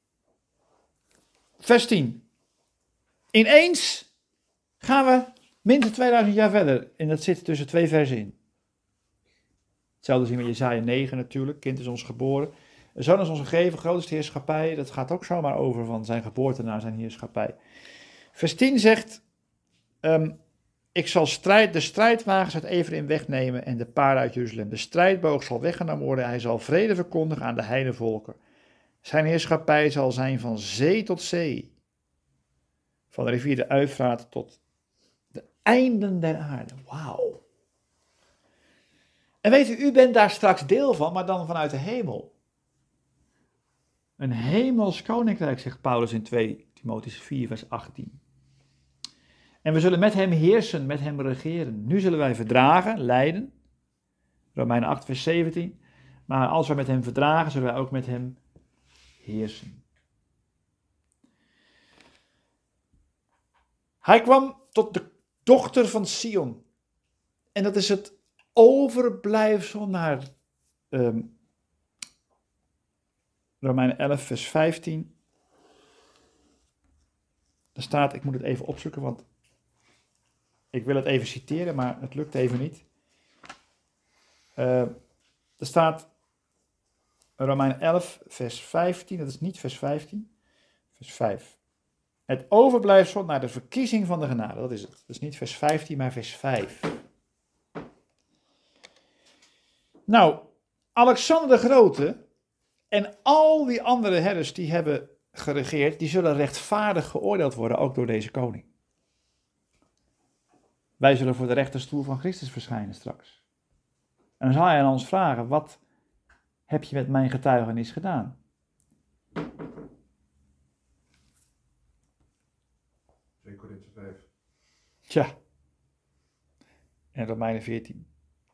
vers tien. Ineens gaan we minstens tweeduizend jaar verder. En dat zit tussen twee versen in. Hetzelfde zien we in Jesaja negen natuurlijk. Kind is ons geboren. Een zoon is ons gegeven, groot is de heerschappij. Dat gaat ook zomaar over van zijn geboorte naar zijn heerschappij. Vers tien zegt: um, ik zal strijd, de strijdwagens uit Ephraim wegnemen en de paarden uit Jeruzalem. De strijdboog zal weggenomen worden. Hij zal vrede verkondigen aan de heidevolken. Zijn heerschappij zal zijn van zee tot zee. Van de rivier de Uifraat tot de einden der aarde. Wauw. En weet u, u bent daar straks deel van, maar dan vanuit de hemel. Een hemels koninkrijk, zegt Paulus in tweede Timotheüs vier, vers achttien. En we zullen met hem heersen, met hem regeren. Nu zullen wij verdragen, lijden. Romeinen acht, vers zeventien. Maar als wij met hem verdragen, zullen wij ook met hem heersen. Hij kwam tot de dochter van Sion. En dat is het overblijfsel naar um, Romeinen elf, vers vijftien. Er staat, ik moet het even opzoeken, want ik wil het even citeren, maar het lukt even niet. Uh, er staat Romeinen elf, vers vijftien, dat is niet vers vijftien, vers vijf. Het overblijfsel naar de verkiezing van de genade, dat is het. Dat is niet vers vijftien, maar vers vijf. Nou, Alexander de Grote en al die andere herders die hebben geregeerd, die zullen rechtvaardig geoordeeld worden, ook door deze koning. Wij zullen voor de rechterstoel van Christus verschijnen straks. En dan zal hij aan ons vragen: wat heb je met mijn getuigenis gedaan? twee Korinthe vijf. Tja. En Romeinen veertien.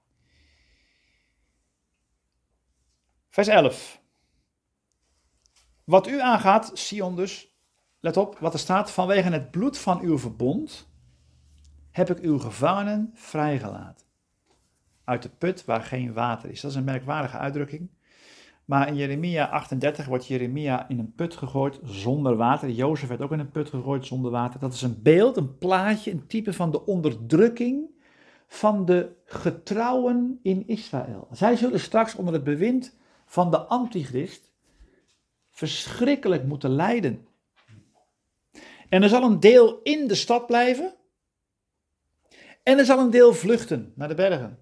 Vers elf. Wat u aangaat, Sion dus, let op wat er staat: vanwege het bloed van uw verbond heb ik uw gevangenen vrijgelaten. Uit de put waar geen water is. Dat is een merkwaardige uitdrukking. Maar in Jeremia achtendertig wordt Jeremia in een put gegooid zonder water. Jozef werd ook in een put gegooid zonder water. Dat is een beeld, een plaatje, een type van de onderdrukking van de getrouwen in Israël. Zij zullen straks onder het bewind van de antichrist verschrikkelijk moeten lijden. En er zal een deel in de stad blijven. En er zal een deel vluchten naar de bergen.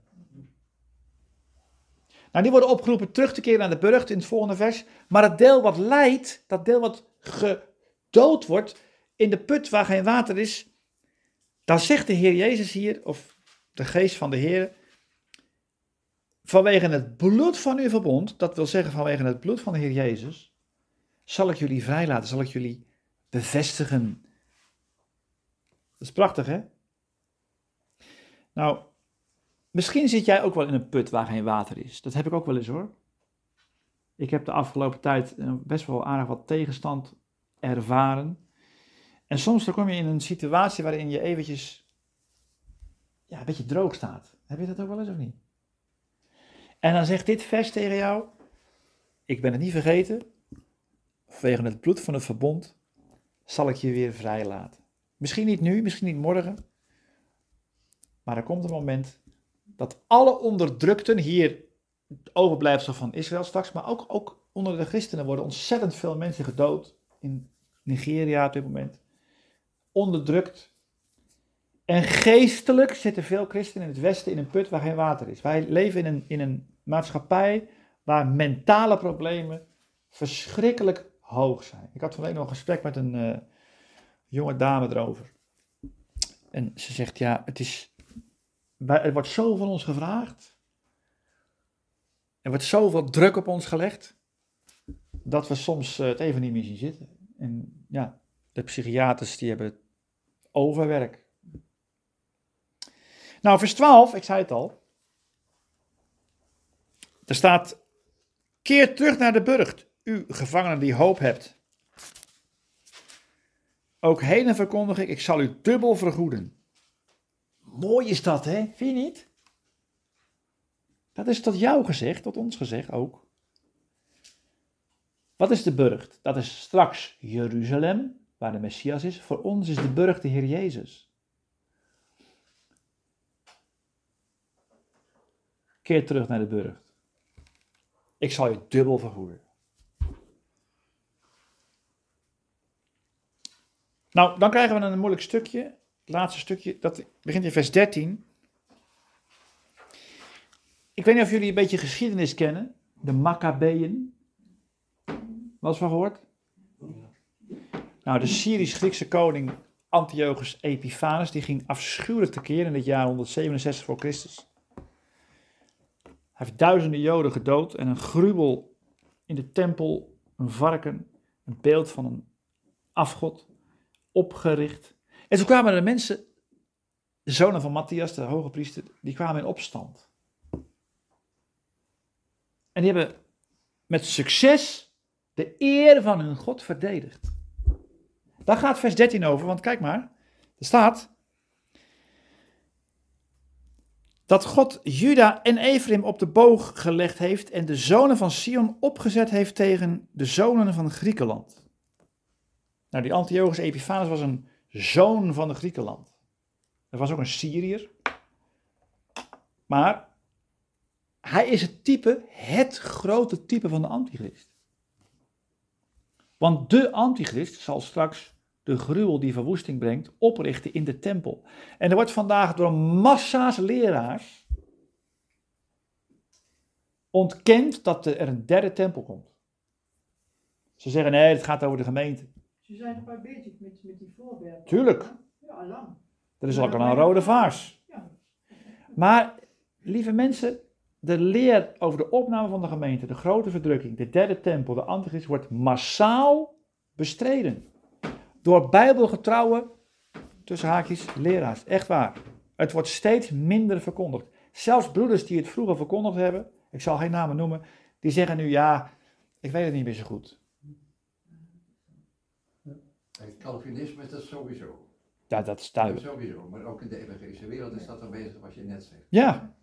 Nou, die worden opgeroepen terug te keren naar de burcht in het volgende vers. Maar het deel wat lijdt, dat deel wat gedood wordt in de put waar geen water is. Dan zegt de Heer Jezus hier, of de geest van de Heer, vanwege het bloed van uw verbond, dat wil zeggen vanwege het bloed van de Heer Jezus, zal ik jullie vrijlaten, zal ik jullie bevestigen. Dat is prachtig, hè? Nou, misschien zit jij ook wel in een put waar geen water is. Dat heb ik ook wel eens, hoor. Ik heb de afgelopen tijd best wel aardig wat tegenstand ervaren. En soms dan kom je in een situatie waarin je eventjes ja, een beetje droog staat. Heb je dat ook wel eens of niet? En dan zegt dit vers tegen jou: ik ben het niet vergeten. Vanwege het bloed van het verbond zal ik je weer vrijlaten. Misschien niet nu, misschien niet morgen. Maar er komt een moment dat alle onderdrukten, hier het overblijfsel van Israël straks, maar ook, ook onder de christenen worden ontzettend veel mensen gedood. In Nigeria op dit moment. Onderdrukt. En geestelijk zitten veel christenen in het westen in een put waar geen water is. Wij leven in een, in een maatschappij waar mentale problemen verschrikkelijk hoog zijn. Ik had vandaag nog een gesprek met een uh, jonge dame erover. En ze zegt, ja, het is, er wordt zo van ons gevraagd. Er wordt zoveel druk op ons gelegd, dat we soms uh, het even niet meer zien zitten. En ja, de psychiaters die hebben overwerk. Nou, vers twaalf, ik zei het al. Er staat, keer terug naar de burcht, u gevangenen die hoop hebt. Ook heden verkondig ik, ik zal u dubbel vergoeden. Mooi is dat, hè? Vind je niet? Dat is tot jou gezegd, tot ons gezegd ook. Wat is de burcht? Dat is straks Jeruzalem, waar de Messias is. Voor ons is de burcht de Heer Jezus. Keer terug naar de burcht. Ik zal je dubbel vergoeden. Nou, dan krijgen we een moeilijk stukje. Het laatste stukje, dat begint in vers dertien. Ik weet niet of jullie een beetje geschiedenis kennen. De Maccabeeën. Wel eens van gehoord? Nou, de Syrisch-Griekse koning Antiochus Epiphanes, die ging afschuwelijk tekeer in het jaar honderdzevenenzestig voor Christus. Hij heeft duizenden Joden gedood en een gruwel in de tempel, een varken, een beeld van een afgod, opgericht. En zo kwamen de mensen, de zonen van Matthias, de hoge priester, die kwamen in opstand. En die hebben met succes de eer van hun God verdedigd. Daar gaat vers dertien over, want kijk maar, er staat dat God Juda en Ephraim op de boog gelegd heeft en de zonen van Sion opgezet heeft tegen de zonen van Griekenland. Nou, die Antiochus Epiphanes was een zoon van de Griekenland. Er was ook een Syriër. Maar hij is het type, het grote type van de antichrist. Want de antichrist zal straks de gruwel die verwoesting brengt oprichten in de tempel. En er wordt vandaag door massa's leraars ontkend dat er een derde tempel komt. Ze zeggen nee, het gaat over de gemeente. Ze zijn er maar bezig met, met die voorwerpen. Tuurlijk. Ja, lang. Er is ook al een rode vaars. Ja. Maar, lieve mensen, de leer over de opname van de gemeente, de grote verdrukking, de derde tempel, de antichrist, wordt massaal bestreden. Door bijbelgetrouwe, tussen haakjes, leraars. Echt waar. Het wordt steeds minder verkondigd. Zelfs broeders die het vroeger verkondigd hebben, ik zal geen namen noemen, die zeggen nu ja, ik weet het niet meer zo goed. Het Calvinisme is dat sowieso. Ja, dat is Dat duidelijk. sowieso, maar ook in de evangelische wereld is dat aanwezig, wat je net zegt. Ja.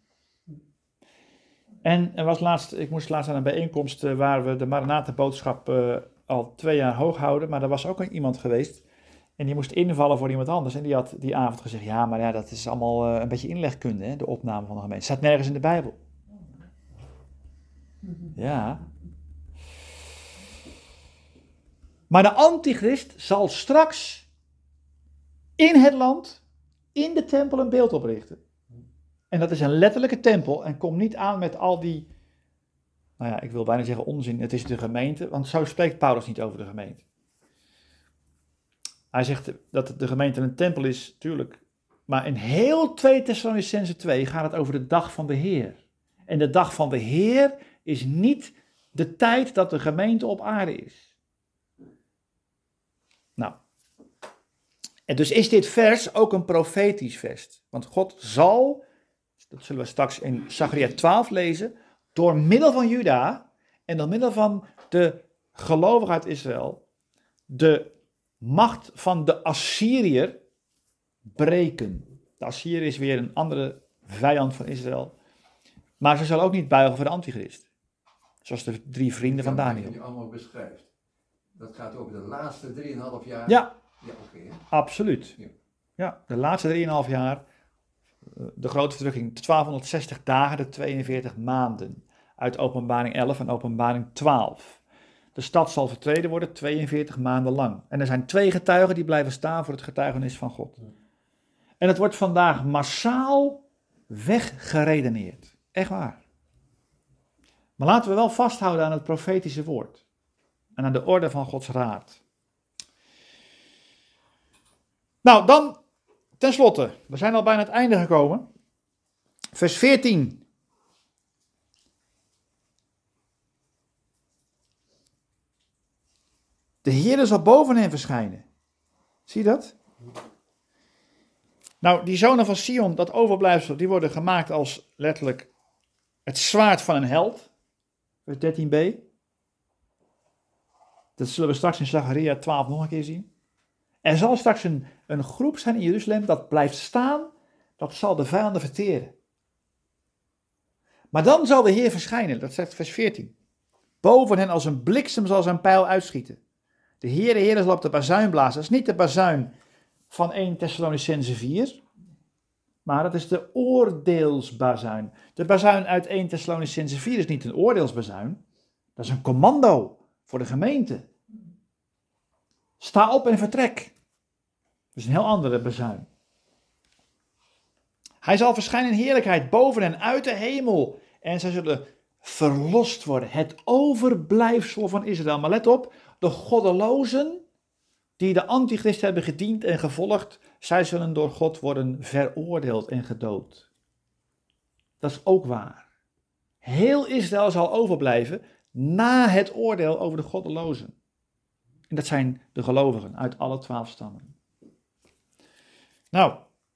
En er was laatst, ik moest laatst aan een bijeenkomst uh, waar we de Maranatha-boodschap uh, al twee jaar hoog houden, maar er was ook iemand geweest en die moest invallen voor iemand anders en die had die avond gezegd, ja, maar ja, dat is allemaal uh, een beetje inlegkunde, hè, de opname van de gemeente. Het staat nergens in de Bijbel. Ja. Maar de antichrist zal straks in het land, in de tempel een beeld oprichten. En dat is een letterlijke tempel en komt niet aan met al die, nou ja, ik wil bijna zeggen onzin, het is de gemeente, want zo spreekt Paulus niet over de gemeente. Hij zegt dat de gemeente een tempel is, tuurlijk, maar in heel twee Thessalonicenzen twee gaat het over de dag van de Heer. En de dag van de Heer is niet de tijd dat de gemeente op aarde is. Nou, en dus is dit vers ook een profetisch vers. Want God zal, dat zullen we straks in Zacharia twaalf lezen, door middel van Juda en door middel van de gelovigen uit Israël, de macht van de Assyriër breken. De Assyriër is weer een andere vijand van Israël. Maar ze zal ook niet buigen voor de antichrist. Zoals de drie vrienden van Daniel. Dat je allemaal beschrijft. Dat gaat over de laatste drieënhalf jaar. Ja, Ja, oké. hè? absoluut. Ja. Ja, de laatste drieënhalf jaar, de grote verdrukking, twaalfhonderdzestig dagen, de tweeënveertig maanden. Uit Openbaring elf en Openbaring twaalf. De stad zal vertreden worden tweeënveertig maanden lang. En er zijn twee getuigen die blijven staan voor het getuigenis van God. En het wordt vandaag massaal weggeredeneerd. Echt waar. Maar laten we wel vasthouden aan het profetische woord. En aan de orde van Gods raad. Nou, dan tenslotte. We zijn al bijna het einde gekomen. Vers veertien. De Heer zal boven hen verschijnen. Zie je dat? Nou, die zonen van Sion, dat overblijfsel, die worden gemaakt als letterlijk het zwaard van een held. Vers dertien b. Dat zullen we straks in Zacharia twaalf nog een keer zien. Er zal straks een, een groep zijn in Jeruzalem dat blijft staan, dat zal de vijanden verteren. Maar dan zal de Heer verschijnen, dat zegt vers veertien. Boven hen als een bliksem zal zijn pijl uitschieten. De Heere, Heere zal op de bazuin blazen. Dat is niet de bazuin van eerste Thessalonicenzen vier, maar dat is de oordeelsbazuin. De bazuin uit eerste Thessalonicenzen vier is niet een oordeelsbazuin, dat is een commando voor de gemeente. Sta op en vertrek. Dat is een heel andere bazuin. Hij zal verschijnen in heerlijkheid boven en uit de hemel en zij zullen verlost worden. Het overblijfsel van Israël. Maar let op, de goddelozen die de antichrist hebben gediend en gevolgd, zij zullen door God worden veroordeeld en gedood. Dat is ook waar. Heel Israël zal overblijven na het oordeel over de goddelozen. En dat zijn de gelovigen uit alle twaalf stammen. Nou,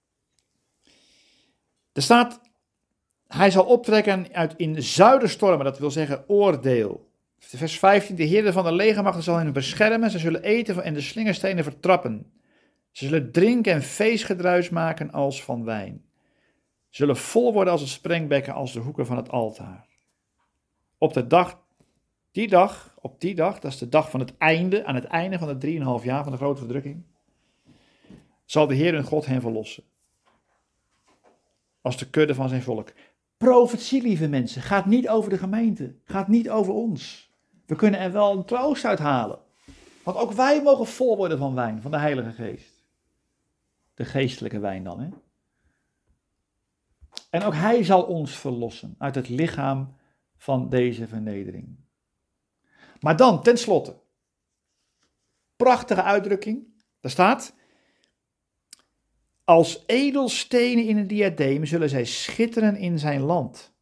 er staat, hij zal optrekken uit in zuiderstormen, dat wil zeggen oordeel. Vers vijftien, de Heer van de legermachten zal hen beschermen, ze zullen eten en de slingerstenen vertrappen. Ze zullen drinken en feestgedruis maken als van wijn. Ze zullen vol worden als het sprengbekken, als de hoeken van het altaar. Op de dag, die dag, op die dag, dat is de dag van het einde, aan het einde van de drieënhalf jaar van de grote verdrukking, zal de Heer hun God hen verlossen. Als de kudde van zijn volk. Profetie, lieve mensen, gaat niet over de gemeente, gaat niet over ons. We kunnen er wel een troost uit halen. Want ook wij mogen vol worden van wijn, van de Heilige Geest. De geestelijke wijn dan, hè. En ook hij zal ons verlossen uit het lichaam van deze vernedering. Maar dan, tenslotte, prachtige uitdrukking, daar staat, als edelstenen in een diadeem zullen zij schitteren in zijn land.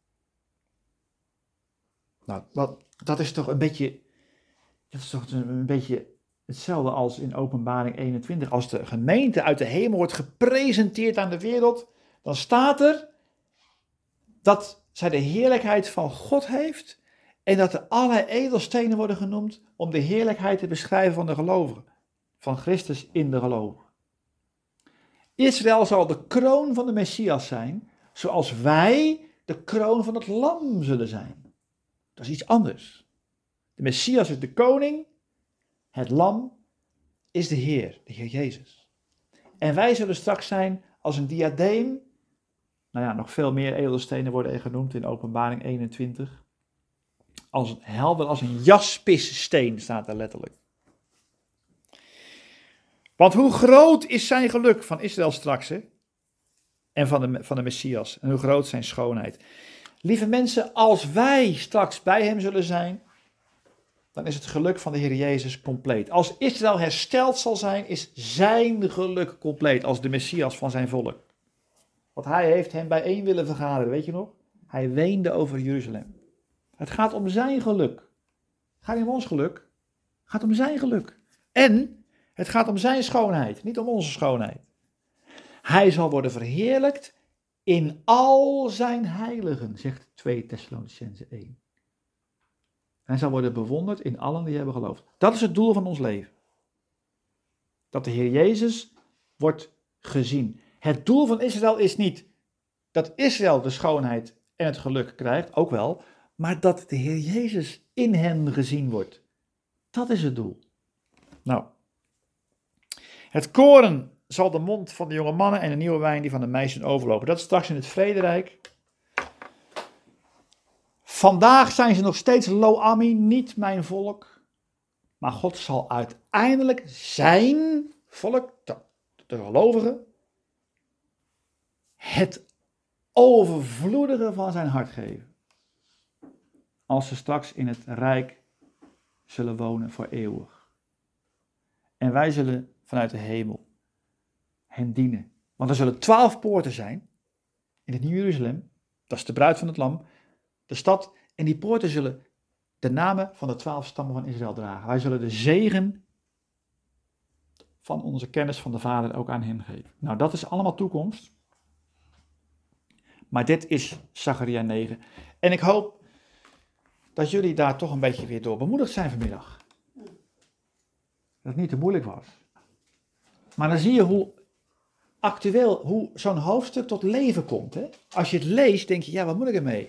Nou, wat, dat is toch een beetje, dat is toch een beetje hetzelfde als in Openbaring eenentwintig. Als de gemeente uit de hemel wordt gepresenteerd aan de wereld, dan staat er dat zij de heerlijkheid van God heeft en dat er allerlei edelstenen worden genoemd om de heerlijkheid te beschrijven van de gelovigen, van Christus in de gelovigen. Israël zal de kroon van de Messias zijn, zoals wij de kroon van het lam zullen zijn. Dat is iets anders. De Messias is de koning, het lam is de Heer, de Heer Jezus. En wij zullen straks zijn als een diadeem. Nou ja, nog veel meer edelstenen worden er genoemd in Openbaring eenentwintig. Als een helder, als een jaspissteen staat er letterlijk. Want hoe groot is zijn geluk van Israël straks, hè? En van de, van de Messias. En hoe groot zijn schoonheid. Lieve mensen, als wij straks bij hem zullen zijn, dan is het geluk van de Heer Jezus compleet. Als Israël hersteld zal zijn, is zijn geluk compleet als de Messias van zijn volk. Want hij heeft hen bijeen willen vergaderen, weet je nog? Hij weende over Jeruzalem. Het gaat om zijn geluk. Het gaat niet om ons geluk. Het gaat om zijn geluk. En het gaat om zijn schoonheid, niet om onze schoonheid. Hij zal worden verheerlijkt in al zijn heiligen, zegt twee Thessalonicenzen één. Hij zal worden bewonderd in allen die hebben geloofd. Dat is het doel van ons leven. Dat de Heer Jezus wordt gezien. Het doel van Israël is niet dat Israël de schoonheid en het geluk krijgt, ook wel, maar dat de Heer Jezus in hen gezien wordt. Dat is het doel. Nou, het koren zal de mond van de jonge mannen en de nieuwe wijn die van de meisjes overlopen. Dat is straks in het vrederijk. Vandaag zijn ze nog steeds Lo-Ami, niet mijn volk. Maar God zal uiteindelijk zijn volk, de, de gelovigen, het overvloedige van zijn hart geven. Als ze straks in het rijk zullen wonen voor eeuwig. En wij zullen vanuit de hemel hen dienen. Want er zullen twaalf poorten zijn in het Nieuw Jeruzalem. Dat is de bruid van het lam. De stad. En die poorten zullen de namen van de twaalf stammen van Israël dragen. Wij zullen de zegen van onze kennis van de Vader ook aan hen geven. Nou, dat is allemaal toekomst. Maar dit is Zacharia negen. En ik hoop dat jullie daar toch een beetje weer door bemoedigd zijn vanmiddag. Dat het niet te moeilijk was. Maar dan zie je hoe actueel, hoe zo'n hoofdstuk tot leven komt. Hè? Als je het leest, denk je, ja, wat moet ik ermee?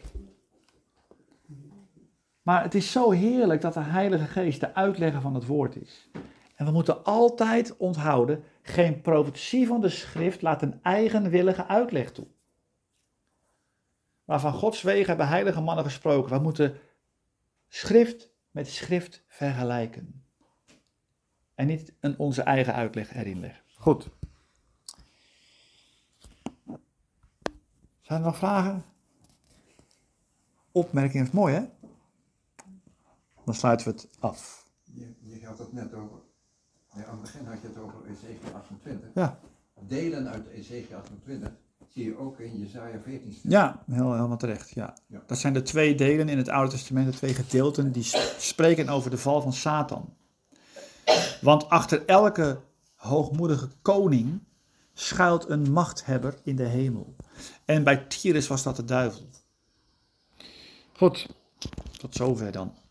Maar het is zo heerlijk dat de Heilige Geest de uitlegger van het woord is. En we moeten altijd onthouden, geen profetie van de schrift laat een eigenwillige uitleg toe. Maar van Gods wegen hebben heilige mannen gesproken. We moeten schrift met schrift vergelijken. En niet een, onze eigen uitleg erin leggen. Goed. Zijn er nog vragen? Opmerkingen is mooi, hè? Dan sluiten we het af. Je, je had het net over, ja, aan het begin had je het over Ezekiel achtentwintig. Ja. Delen uit Ezekiel achtentwintig zie je ook in Jesaja veertien staan. Ja, heel, helemaal terecht. Ja. Ja. Dat zijn de twee delen in het Oude Testament, de twee gedeelten die spreken over de val van Satan. Want achter elke hoogmoedige koning schuilt een machthebber in de hemel. En bij Tyrus was dat de duivel. Goed, tot zover dan.